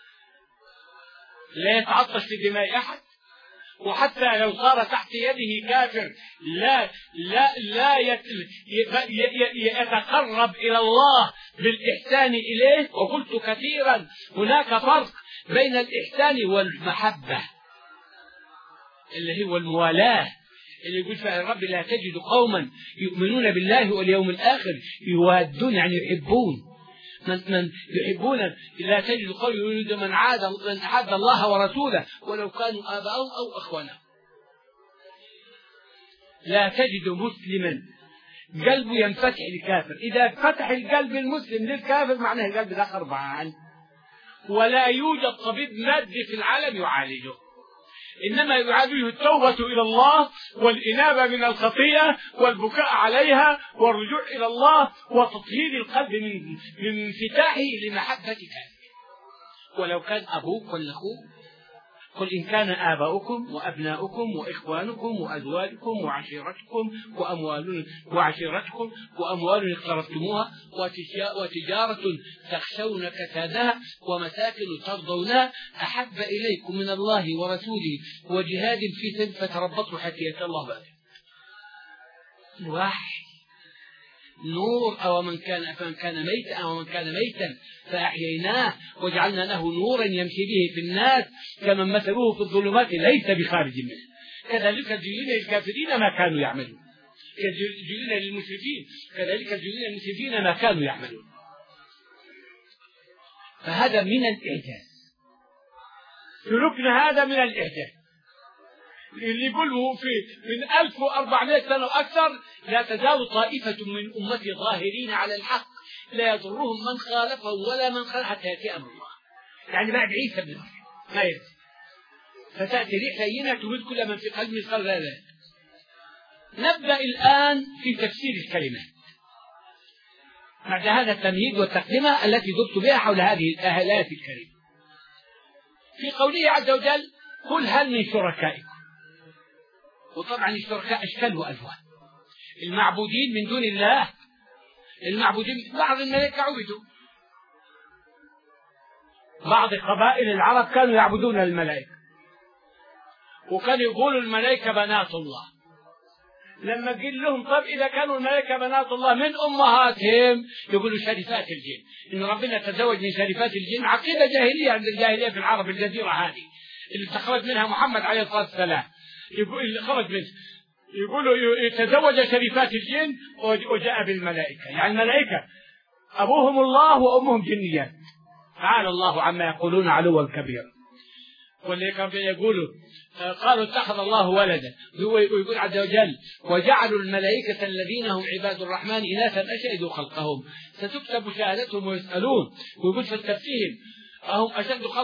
لا يتعطش في دماء أحد، وحتى لو صار تحت يده كافر لا يتقرب إلى الله بالإحسان إليه. وقلت كثيرا هناك فرق بين الإحسان والمحبة اللي هو الموالاة، اللي يقول فيها الرب لا تجد قوما يؤمنون بالله واليوم الآخر يوادون يعني يحبون من يحبون، لا تجد قوم يريد من عاد الله ورسوله ولو كانوا آباءهم أو أخوانهم. لا تجد مسلما قلبه ينفتح للكافر، إذا فتح القلب المسلم للكافر معناه القلب ده خربان، ولا يوجد طبيب مادي في العالم يعالجه، إنما يعالجه التوبة إلى الله والإنابة من الخطيئة والبكاء عليها والرجوع إلى الله وتطهير القلب من انفتاحه لمحبتك. ولو كان أبوك ولا أخوك، قل إن كان آباؤكم وأبناؤكم وإخوانكم وأزواجكم وعشيرتكم وأموال اقترفتموها وتجارة تخشون كسادها ومساكن ترضونها أحب إليكم من الله ورسوله وجهاد في سبيله فتربصوا حتى يأتي الله بأمره. الوحي نور. أو من كان ميتا فأحييناه وجعلنا له نورا يمشي به في الناس كمن مثله في الظلمات ليس بخارج منه. كذلك زين للكافرين ما كانوا يعملون، زين للمسرفين كذلك زين للمسرفين ما كانوا يعملون. فهذا من الإعجاز، سلوكنا هذا من الإعجاز اللي يقولوا من 1400 سنة وأكثر: لا تزال طائفة من أمتي ظاهرين على الحق لا يضرهم من خالفه ولا من خالف حتى يأتي أمر الله. يعني بعد عيسى بن مريم ما يرجع، فتأتي ريح لينة تمد كل من في قلب مثقال ذرة. نبدأ الآن في تفسير الكلمات بعد هذا التمهيد والتقدمة التي ضبط بها حول هذه الآيات الكريمة. في قوله عز وجل: قل هل من شركائكم. وطبعا الشركاء أشكال وألوان، المعبودين من دون الله، المعبودين بعض الملائكة عبدوا، بعض قبائل العرب كانوا يعبدون الملائكة وكانوا يقولوا الملائكة بنات الله. لما قيل لهم: طب إذا كانوا الملائكة بنات الله من أمهاتهم؟ يقولوا شريفات الجن، إن ربنا تزوج من شريفات الجن. عقيدة جاهلية عند الجاهلية في العرب الجزيرة هذه اللي استخرج منها محمد عليه الصلاة والسلام. يقولوا يتزوج شريفات الجن وجاء بالملائكة، يعني الملائكة أبوهم الله وأمهم جنيات، تعالى الله عما يقولون علوا كبيرا. واللي كانوا يقولوا قالوا اتخذ الله ولدا، ويقول عز وجل: وجعلوا الملائكة الذين هم عباد الرحمن إناثا أشهدوا خلقهم ستكتب شهادتهم ويسألون. ويقول فاستفتهم أهم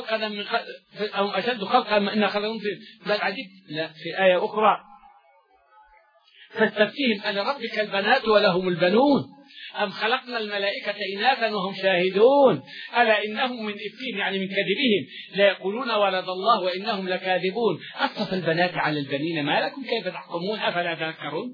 أشد خلقا من خلقهم في بل عجيب. لا، في آية أخرى: فاستفتهم ألربك البنات ولهم البنون أم خلقنا الملائكة إناثا وهم شاهدون ألا إنهم من إفكهم يعني من كذبهم لا يقولون ولد الله وإنهم لكاذبون أصطفى البنات على البنين ما لكم كيف تحكمون أفلا تذكرون.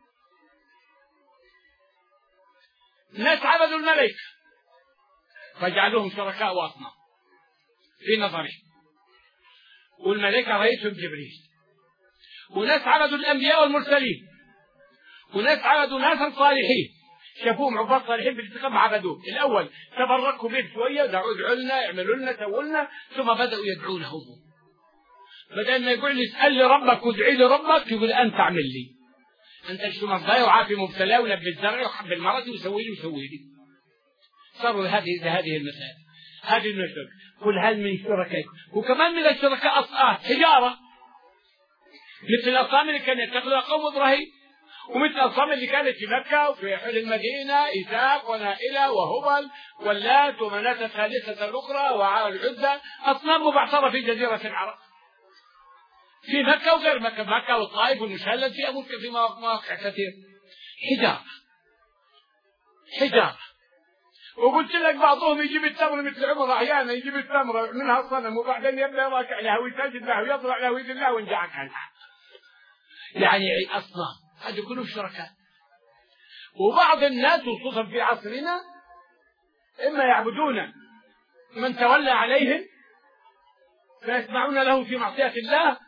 الناس عبدوا الملائكة فجعلوهم شركاء وأصنام في نظرهم، والملائكة رئيسهم جبريل. وناس عبدوا الأنبياء والمرسلين، وناس عبدوا ناسا صالحين شافوهم عباد صالحين بالانتقام عبدوه. الأول تبركوا به شوية، ادعوا لنا اعملوا لنا سووا لنا، ثم بدأوا يدعونهم. بدل ما يقول لي اسأل لي ربك وادعي لي ربك، يقول أنت اعمل لي، أنت اشفي مرضاي وعافي مبتلاي ولبي الزرع وحب المرض وسوي لي. صاروا هذه المسائل، هذه النشر. قل هل من شركائكم. وكمان من الشركاء حجارة مثل الأصنام اللي كانت يتخذها قوم إبراهيم، ومثل الأصنام اللي كانت في مكة وفي حل المدينة: إيثاق ونائلة وهبل واللات ومناة الثالثة الأخرى والعزى، أصنام مبعثرة في جزيرة العرب في مكة وغير مكة، مكة والطائف والمشهلة في مواقع كثير. حجارة. وقلت لك بعضهم يجيب التمر مثل عمر أحيانا يجيب التمر منها الصنم وبعدين يبدأ يراكع له ويسجد له ويضرع له ويذل له وينجعك عنها، يعني أصنام. هذه كلهم شركاء. وبعض الناس خصوصا في عصرنا إما يعبدون من تولى عليهم فيسمعون له في معصية الله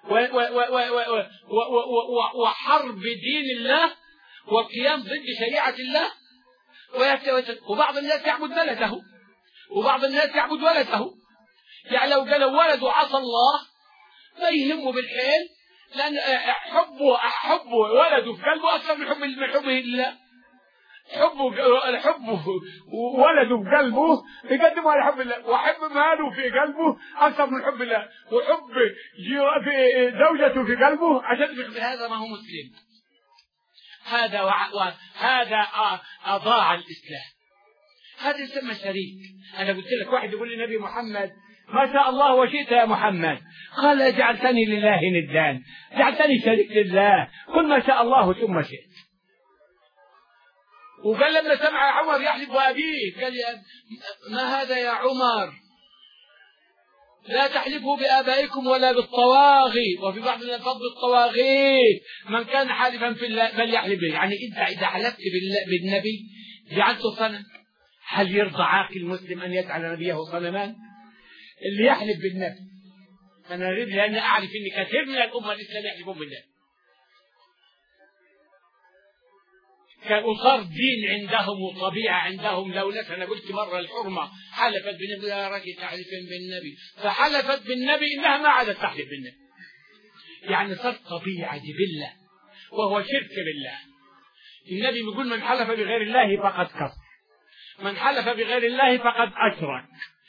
وحرب دين الله والقيام ضد شريعة الله، وبعض الناس يعبد بلده وبعض الناس يعبد ولده. يعني لو قالوا ولد وعصى الله ما يهمه بالحيل، لأن حبه ولده في قلبه أكثر من حبه لله. حبه ولده في قلبه يقدمه على حب الله، وحب ماله في قلبه أكثر من حب الله، وحب في زوجته في قلبه عشان هذا ما هو مسلم. هذا أضاع الإسلام. هذا يسمى شريك. أنا قلت لك واحد يقول لي: نبي محمد ما شاء الله وشئت يا محمد، قال: جعلتني لله ندان، جعلتني شريك لله، قل ما شاء الله ثم شئت. وقال لما سمع عمر يحلف بأبيه قال: ما هذا يا عمر، لا تحلفوا بآبائكم ولا بالطواغي، وفي بعض الألفاظ بالطواغيت، من كان حالفا في الله فليحلف به. يعني أنت إذا حلفت بالنبي جعلته صنم. هل يرضى عاقل مسلم أن يجعل نبيه صنمان؟ اللي يحلف بالنبي أنا أريد، لأن أعرف أن كثير من الأمة الإسلامية يحلفون بالله. وصار دين عندهم وطبيعة عندهم. لولا أنا قلت مرة الحرمة حلفت بالنبي، يا رجل تعرفين بالنبي، فحلفت بالنبي إنها ما عادت تحلف بالنبي، يعني صارت طبيعة جبلة، وهو شرك بالله. النبي بيقول من حلف بغير الله فقد كفر، من حلف بغير الله فقد أشرك.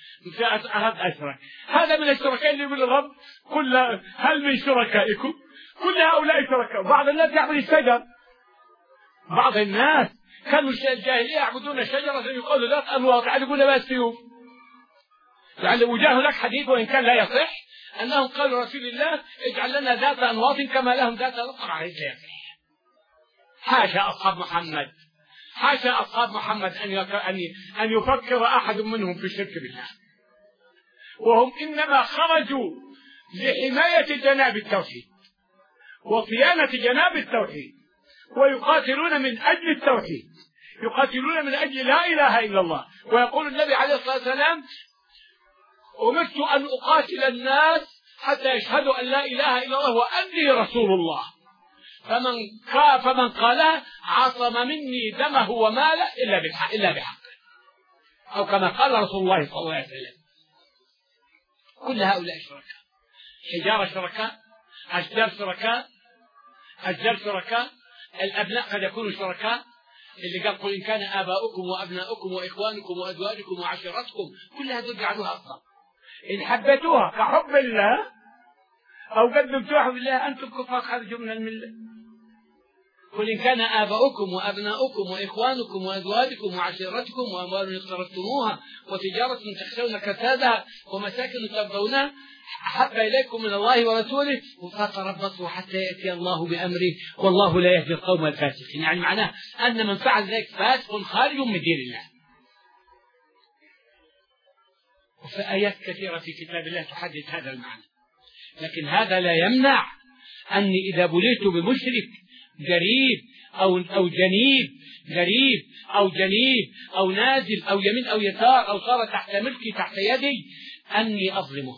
هذا من الشركاء اللي يقول الرب هل من شركائكم كل هؤلاء شركاء. بعض الناس يعبد الشجر، بعض الناس كانوا الجاهلية يعبدون شجرة يقولوا ذات أنواط، يعني يقول بس سيوف. يعني وجاه لك حديث وإن كان لا يصح أنهم قالوا رسول الله اجعل لنا ذات أنواط كما لهم ذات أنواط، طبعا لا يصح. حاشا أصحاب محمد، حاشا أصحاب محمد أن يفكر أحد منهم في الشرك بالله، وهم إنما خرجوا لحماية جناب التوحيد وصيانة جناب التوحيد، ويقاتلون من أجل التوحيد، يقاتلون من أجل لا إله إلا الله. ويقول النبي عليه الصلاة والسلام أمرت أن أقاتل الناس حتى يشهدوا أن لا إله إلا الله وأني رسول الله، فمن قالها عصم مني دمه وماله إلا بحق، أو كما قال رسول الله صلى الله عليه وسلم. كل هؤلاء شركاء، حجارة شركاء، أشجار شركاء، أشجار شركاء، الأبناء قد يكونوا شركاء، اللي قال قل إن كان آباؤكم وأبناؤكم وإخوانكم وأزواجكم وعشيرتكم كل هذول جعلوها أصلا. إن حبيتوها كحب الله أو قدمتوها بالله أنتم كفار خرجوا من الملة. قل إن كان آباؤكم وأبناؤكم وإخوانكم وأزواجكم وعشيرتكم وأموال اقترفتموها وتجارة تخشون كسادها ومساكن ترضونها أحب إليكم من الله ورسوله فتربصوا حتى يأتي الله بأمره والله لا يهدي القوم الفاسقين. يعني معناه أن من فعل ذلك فاسق خارج من دين الله. وفي آيات كثيرة في كتاب الله تحدد هذا المعنى، لكن هذا لا يمنع أني إذا بليت بمشرك قريب أو جنيب، قريب أو جنيب أو نازل أو يمين أو يسار أو صار تحت ملكي تحت يدي أني أظلمه،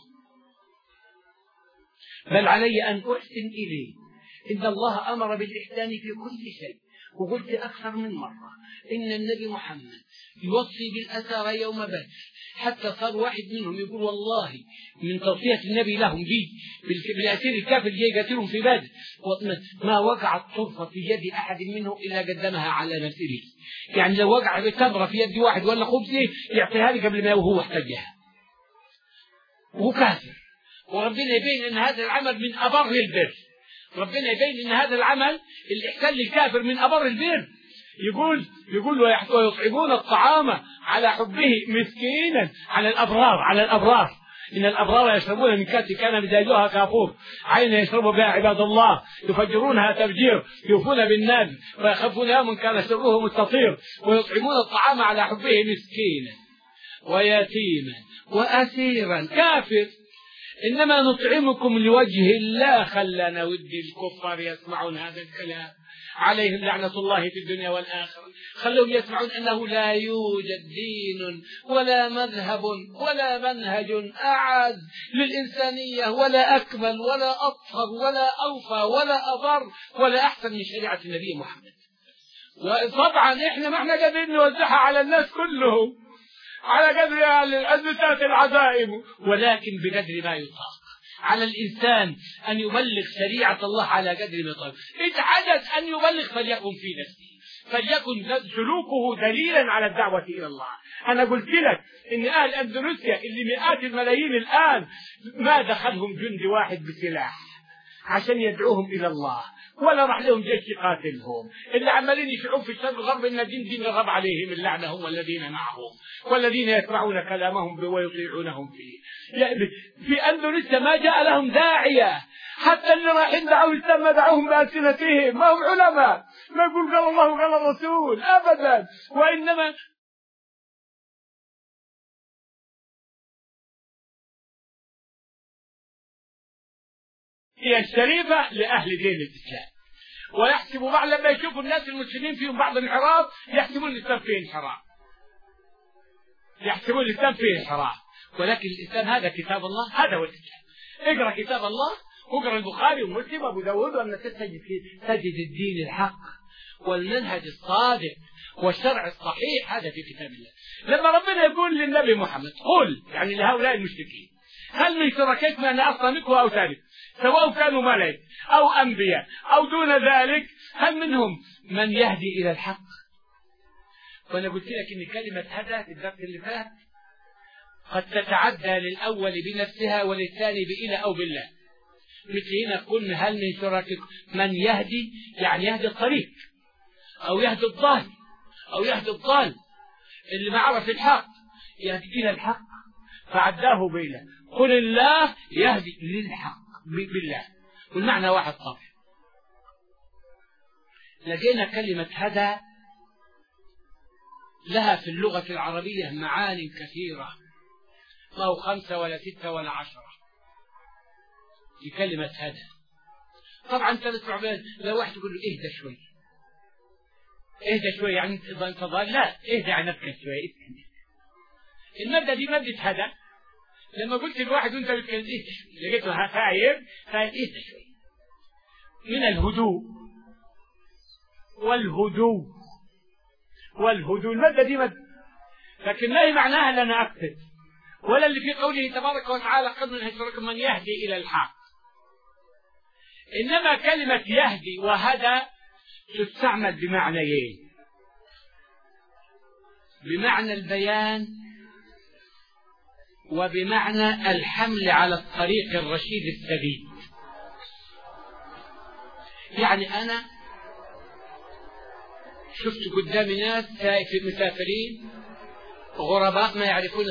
بل علي أن أحسن إليه. إن الله أمر بالإحسان في كل شيء، وقلت أكثر من مرة إن النبي محمد يوصي بالأسارى يوم بدر، حتى صار واحد منهم يقول والله من توصية النبي لهم بالأسير الكافر جاي يقاتلهم في بدر ما وقعت طرفة في يد أحد منهم إلا قدمها على نفسه. يعني لو وقع بتمرة في يد واحد ولا خبزه يعطيها لي قبل ما وهو احتاجها، وهو كافر. وربنا يبين أن هذا العمل من أبر البر، ربنا يبين أن هذا العمل الإحسان للكافر من أبر البر. يقول ويطعمون الطعام على حبه مسكينا، على الأبرار إن الأبرار يشربون من كأس كان مزاجها كافور عين يشرب بها عباد الله يفجرونها تفجير يوفون بالنادي ويخافون يوما كان شره مستطير. ويطعمون الطعام على حبه مسكينا ويتيما وأسيرا، كافر. إنما نطعمكم لوجه الله. خلنا ودي الكفار يسمعون هذا الكلام عليهم لعنة الله في الدنيا والآخرة، خلوهم يسمعون أنه لا يوجد دين ولا مذهب ولا منهج أعز للإنسانية ولا أكمل ولا أطهر ولا أوفى ولا أضر ولا أحسن من شريعة النبي محمد. وطبعا إحنا ما احنا قادرين نوزعها على الناس كلهم على قدر أزمتات العزائم، ولكن بقدر ما يطاق. على الإنسان أن يبلغ شريعة الله على قدر ما يطاق. إذا عجز أن يبلغ فليكن في نفسه، فليكن سلوكه دليلا على الدعوة إلى الله. أنا قلت لك إن أهل أندونيسيا اللي مئات الملايين الآن ما دخلهم جندي واحد بسلاح عشان يدعوهم إلى الله، ولا راح لهم جيش يقاتلهم. اللي عمالين يشعرون في الشرق الغرب إن دين الرب عليهم اللعنة هم والذين معهم والذين يسمعون كلامهم ويطيعونهم فيه. يعني في أندونيسيا ما جاء لهم داعية، حتى اللي رايحين دعوا الإسلام ما دعوهم بألسنتهم، ما هم علماء، ما يقول قال الله وقال الرسول أبدا، وإنما هي الشريفة لأهل دين الإسلام. ويحسبوا بعض لما يشوفوا الناس المسلمين فيهم بعض الانحراف يحسبون الإسلام فيه انحراف، يحسبون الإسلام فيه انحراف، ولكن الإسلام هذا كتاب الله، هذا هو الإسلام. اقرأ كتاب الله اقرأ البخاري ومسلم وأبو داود والنسائي تجد الدين الحق والمنهج الصادق والشرع الصحيح هذا في كتاب الله. لما ربنا يقول للنبي محمد قل يعني لهؤلاء المشركين هل من شركائك من أصنامك أو ثالث سواء كانوا ملائكة أو أنبياء أو دون ذلك هل منهم من يهدي إلى الحق؟ وأنا قلت لك إن كلمة هدى في الدرس اللي فات قد تتعدى للأول بنفسها وللثاني بإلى أو بالله. مثل هنا قلنا هل من شركائك من يهدي يعني يهدي الطريق أو يهدي الضال أو يهدي الضال اللي ما عرف الحق يهدي إلى الحق فعداه بإله. قل الله يهدي للحق بالله والمعنى واحد طبعا. لقينا كلمة هدى لها في اللغة العربية معاني كثيرة ما هو 5 ولا 6 ولا 10 في كلمة هدى. طبعا تسمع لو واحد يقول له اهدى شوي اهدى شوي يعني انت ضال لا اهدى عن نفسك شوي. المادة دي مادة هدى. لما قلت الواحد وانت بتكلم اهدى شوي لقيته خايف اهدى شوي من الهدوء والهدوء المادة دي مادة لكن لا هي معناها لنا أكثر ولا اللي في قوله تبارك وتعالى قد من يشركم من يهدي إلى الحق. إنما كلمة يهدي وهدى تستعمل بمعنيين بمعنى البيان وبمعنى الحمل على الطريق الرشيد السديد. يعني أنا شفت قدامي ناس مسافرين غرباء ما يعرفون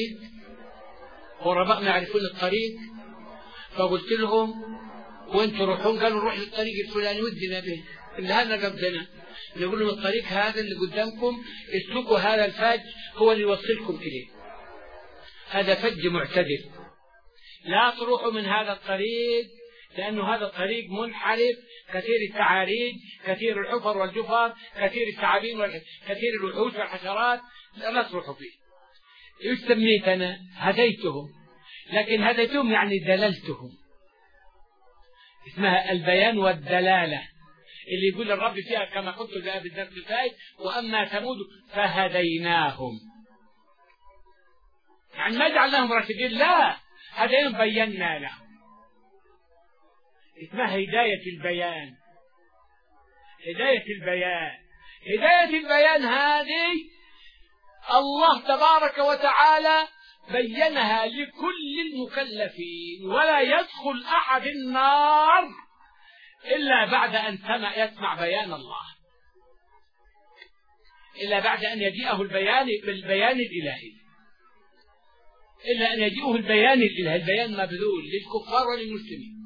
الطريق فقلت لهم وانتم تروحون قالوا نروح للطريق الفلاني ودنا به اللي هذا قبلنا نقول لهم الطريق هذا اللي قدامكم اسلكوا هذا الفج هو اللي يوصلكم إليه هذا فج معتدل لا تروحوا من هذا الطريق لأنه هذا الطريق منحرف كثير التعاريج كثير الحفر والجفر كثير الثعابين كثير الوحوش والحشرات لا تروحوا فيه. ايش سميت أنا؟ هديتهم لكن هديتهم يعني دللتهم. اسمها البيان والدلالة اللي يقول الرب فيها كما قلت في الدرس الفائت وأما ثمود فهديناهم يعني ما جعلناهم راشدين لا هديناهم بينا لهم. اسمها هداية البيان هذه الله تبارك وتعالى بينها لكل المكلفين ولا يدخل أحد النار إلا بعد أن يسمع بيان الله إلا بعد أن يجيئه البيان بالبيان الإلهي البيان مبذول للكفار وللمسلمين.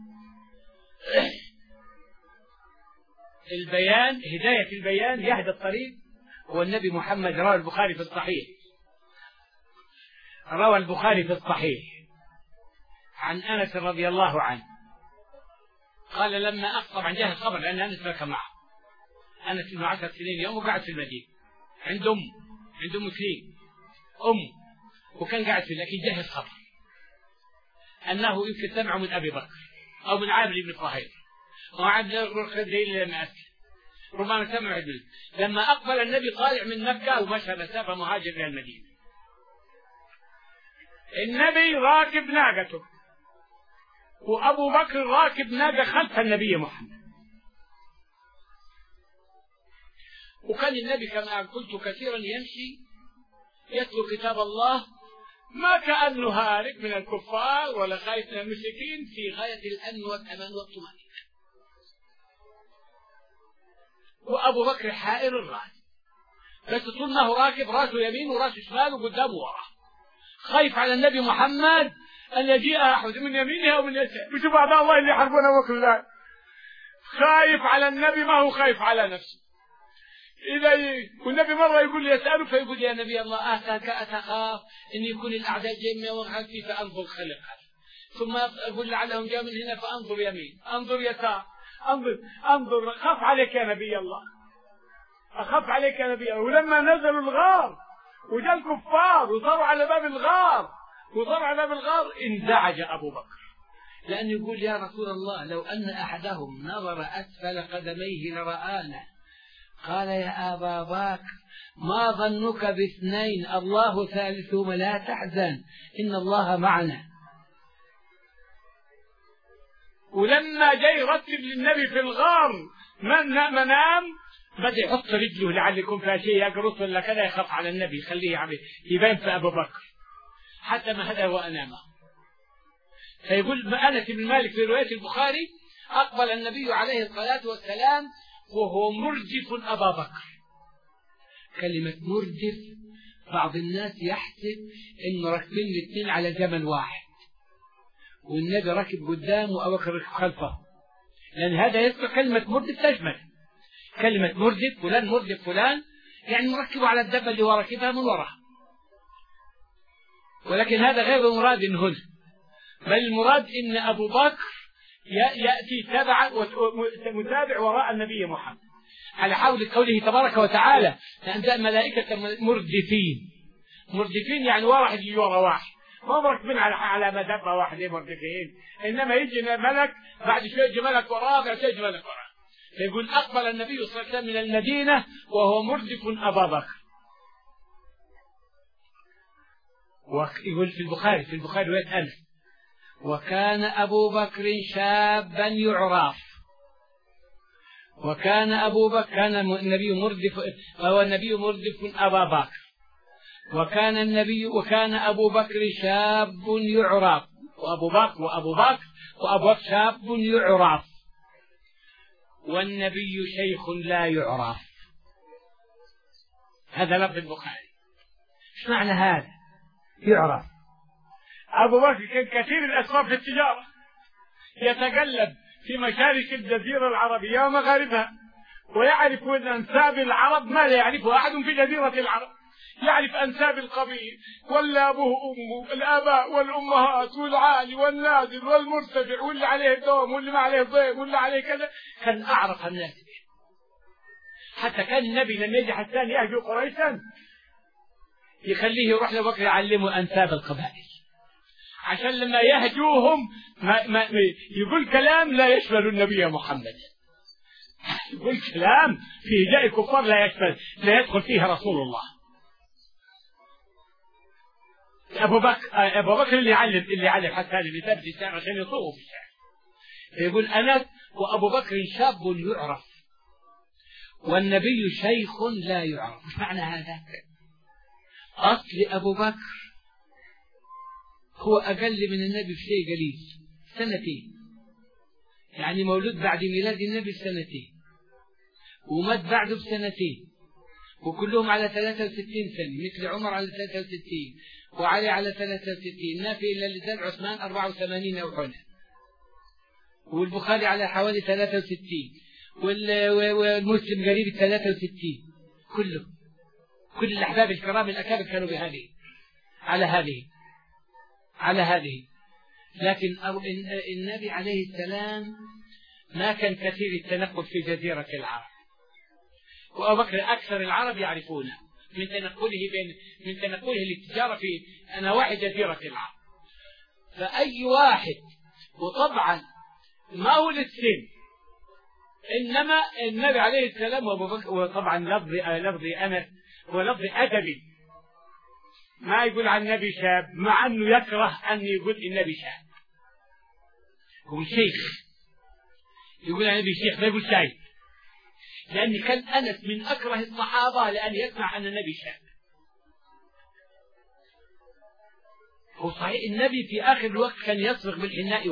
البيان هداية البيان يهدى الطريق هو النبي محمد روى البخاري في الصحيح عن أنس رضي الله عنه قال لما أخطب عن جهة الخبر لأن أنس بك معه أنس ابن 10 سنين يوم وقعد في المدينة عند أم سليم وكان قاعد في لكن جهة الخبر أنه يمكن سمعه من أبي بكر أو من عامر بن فهير وعبد الخديل لما أسلم ربما سمع لما أقبل النبي طالع من مكة ومشى مسافة مهاجر إلى المدينة. النبي راكب ناقته وأبو بكر راكب ناقة خلف النبي محمد وكان النبي كما قلت كثيرا يمشي يتلو كتاب الله ما كأنه هارب من الكفار ولا خايف من المشركين في غاية الأمن والأمان والطمأنينة. وأبو بكر حائر الراس بس طول ما هو راكب راسه يمين وراسه شمال وقدامه وراه خايف على النبي محمد أن يجيء أحد من يمينه أو من يساره. وشوف أعداء الله اللي يحاربون أبو بكر خايف على النبي ما هو خايف على نفسه. والنبي مرة يقول يسأله فيقول يا نبي الله أتخاف أن يكون الأعداء جاء من خلفي فأنظر خلقها ثم يقول لعلهم جاء من هنا فأنظر يمين أنظر يسار أنظر أخاف عليك يا نبي الله ولما نزلوا الغار وجاء الكفار وصاروا على باب الغار انزعج أبو بكر لأنه يقول يا رسول الله لو أن أحدهم نظر أسفل قدميه لرآنا. قال يا أبا بكر ما ظنك باثنين الله ثالثهما لا تحزن إن الله معنا. ولما جاي يرتب للنبي في الغار منام بدأ يحط رجله لعل يكون فيها شيء يقرص ولا كذا، يخاف على النبي يخليه يبان في أبو بكر حتى ما هدى وأنامه. فيقول أنس بن مالك في رواية البخاري أقبل النبي عليه الصلاة والسلام وهو مرجف أبا بكر. كلمة مرجف بعض الناس يحسب إنه راكبين الاثنين على جمل واحد والنبي راكب قدامه وأبو بكر راكب خلفه، لأن هذا يصبح كلمة مرجف تشمل كلمة مرجف فلان مرجف فلان، يعني مركبه على الدبة اللي هو راكبها من وراء. ولكن هذا غير مراد هنا، بل المراد إن أبو بكر يأتي تبعا متابع وراء النبي محمد على حول قوله تبارك وتعالى لأن الملائكة مرجفين يعني واحد يجي وراء واحد، ما مركبين على مدبة واحدة مرجفين، إنما يجي ملك بعد شوية يجي ملك وراه بعد شوية يجي ملك وراه. فيقول أقبل النبي صلى الله عليه وسلم من المدينة وهو مرجف أبا بكر. ويقول في البخاري رواية أنس وكان أبو بكر شابا يعرف. وكان أبو بكر كان النبي مردف أبا بكر وكان أبو بكر شاب يعرف وأبو بكر شاب يعرف والنبي شيخ لا يعرف. هذا لفظ البخاري. ايش معنى هذا يعرف؟ أبو بكر كان كثير الأسفار في التجارة، يتقلب في مشارق الجزيرة العربية ومغاربها، ويعرف أنساب العرب ما لا يعرفه أحد في جزيرة العرب. يعرف أنساب القبيل ولا أبوه أمه الآباء والأمهات والعالي والنازل والمرتفع واللي عليه الدوام واللي ما عليه ضيم واللي عليه كذا، كان أعرف الناس. حتى كان النبي لما يجي حسان يهجو قريشا يخليه يروح لبكر يعلمه أنساب القبائل، عشان لما يهجوهم ما يقول كلام لا يشمل النبي محمد، يقول كلام في هجاء الكفار لا يدخل فيها رسول الله. أبو بكر اللي يعلم حتى اللي ثابت الشعر عشان يصوه في الشعر. يقول أنس وأبو بكر شاب يعرف والنبي شيخ لا يعرف. مش معنى هذا؟ أصل أبو بكر هو أقل من النبي بشيء قليل، سنتين، يعني مولود بعد ميلاد النبي بسنتين ومات بعده بسنتين، وكلهم على 63 سنة، مثل عمر على 63 وعلي على 63، نافي إلا لسان عثمان 84 أو حنة، والبخاري على حوالي 63، والمسلم قريب 63. كل الأحباب الكرام الأكابر كانوا بهذه على هذه. لكن النبي عليه السلام ما كان كثير التنقل في جزيرة العرب، وأبو بكر أكثر العرب يعرفونه من تنقله للتجارة في نواحي جزيرة العرب. فأي واحد، وطبعا ما هو للسن، إنما النبي عليه السلام وأبو بكر، وطبعا لفظي أنا هو لفظ أدبي، ما يقول عن النبي شاب، مع أنه يكره أن يقول النبي شاب، هو شيخ، يقول عن النبي شيخ ما يقول شايب، لأن كان أنس من أكره الصحابة لأن يسمع أن النبي شاب. هو صحيح النبي في آخر الوقت كان يصرخ بالحناء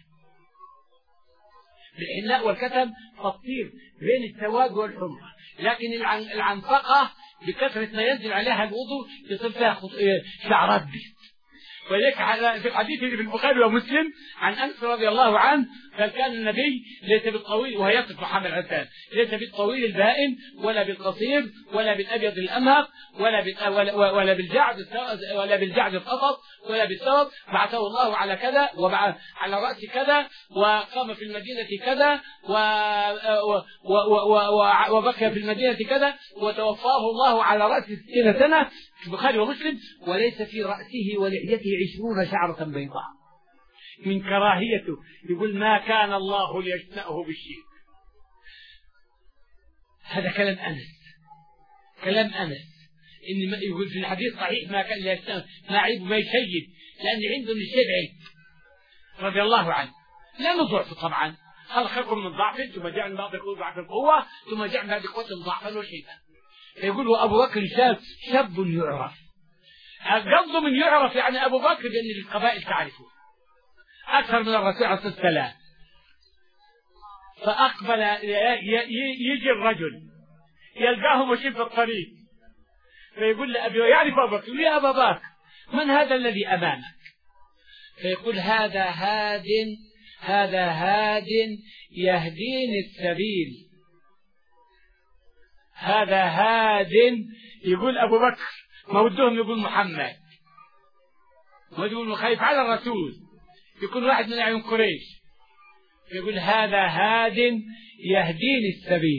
والكتم تطير بين السواد والحمرة، لكن العنفقة بكثرة ما ينزل عليها الوضوء يصير فيها شعرات بيض. ولذلك في الحديث اللي في البخاري ومسلم عن أنس رضي الله عنه قال كان النبي ليس بالطويل، وهي يصف محمد العسان، ليس بالطويل البائن ولا بالقصير ولا بالأبيض الأمهق ولا بالجعد القطط ولا بالسوط، بعثه الله على كذا على رأس كذا، وقام في المدينة كذا، وبكى في المدينة كذا، وتوفاه الله على رأس 60 سنة في البخاري ومسلم، وليس في رأسه ولحيته 20 شعرة بيضاء. من كراهيته، يقول ما كان الله ليشنأه بالشيء. هذا كلام أنس إن يقول في الحديث صحيح ما كان ليشنأه، ما عيب ما يشيد، لأن عنده من الشيء عيب رضي الله عنه. لا نضعف طبعا، خلقكم من ضعف ثم جعل من بعض القوة ضعف القوة ثم جعل من بعد قوة ضعفا وشيبا. يقول وأبو بكر شاب يعرف. قصده من يعرف يعني أبو بكر بأن القبائل تعرفه أكثر من الرسول عليه الصلاة والسلام. فأقبل يجي الرجل يلقاه ماشي في الطريق، فيقول لأبي يعرف أبو بكر، يا أبا بكر من هذا الذي أمامك؟ فيقول هذا هاد يهديني السبيل. هذا هاد، يقول أبو بكر ما ودهم يقول محمد، ما يقول خايف على الرسول يكون واحد من أعين قريش، يقول هذا هاد يهديني السبيل.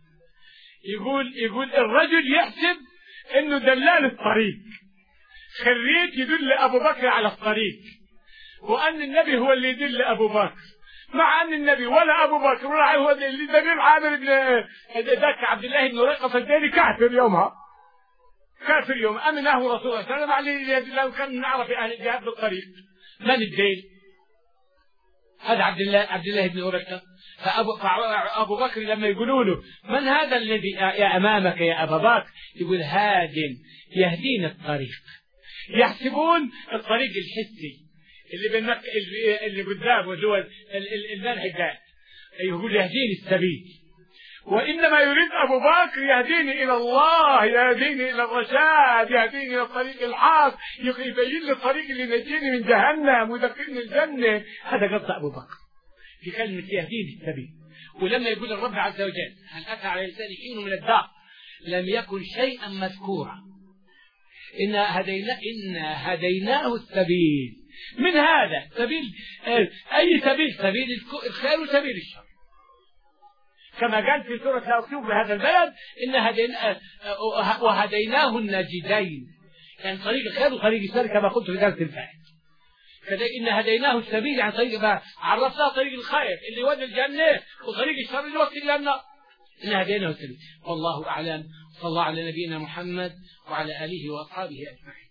يقول الرجل يحسب انه دلال الطريق، خريج يدل ابو بكر على الطريق، وان النبي هو اللي يدل ابو بكر، مع ان النبي ولا ابو بكر ولا هو اللي دليل عامر بن ذاك عبد الله بن رقة الديني كافر يومها، كافر يوم امنه رسول الله صلى الله عليه وسلم عليه. لو كان نعرف اهل الجهاد بالطريق من الدين؟ هذا عبد الله بن رقة. فأبو بكر لما يقولوا له من هذا الذي يا أمامك يا أبا بكر؟ يقول هاد يهدينا الطريق. يحسبون الطريق الحسي اللي قدام ودول المنهج ده، يقول يهديني السبيل، وإنما يريد أبو بكر يهديني إلى الله، يهديني إلى الرشاد، يهديني إلى الطريق الحق، يبين لي الطريق اللي ينجيني من جهنم ويدخلني الجنة. هذا قصد أبو بكر في كلمة يهديني السبيل. ولما يقول الرب عز وجل هل أتى على لسان حين من الدهر لم يكن شيئا مذكورا، إن هديناه السبيل. من هذا سبيل أي سبيل؟ سبيل الخير وسبيل الشر، كما قال في سورة لا أقسم بهذا البلد إن وهديناه النجدين، يعني طريق الخير وطريق الشر كما قلت في درس الفائت. كذلك إن هديناه السبيل يعني طريق عرفناه طريق الخير اللي يودي الجنة وطريق الشر اللي يوصل إلى النار. إن هديناه السبيل. والله أعلم. صلى الله على نبينا محمد وعلى آله وأصحابه أجمعين.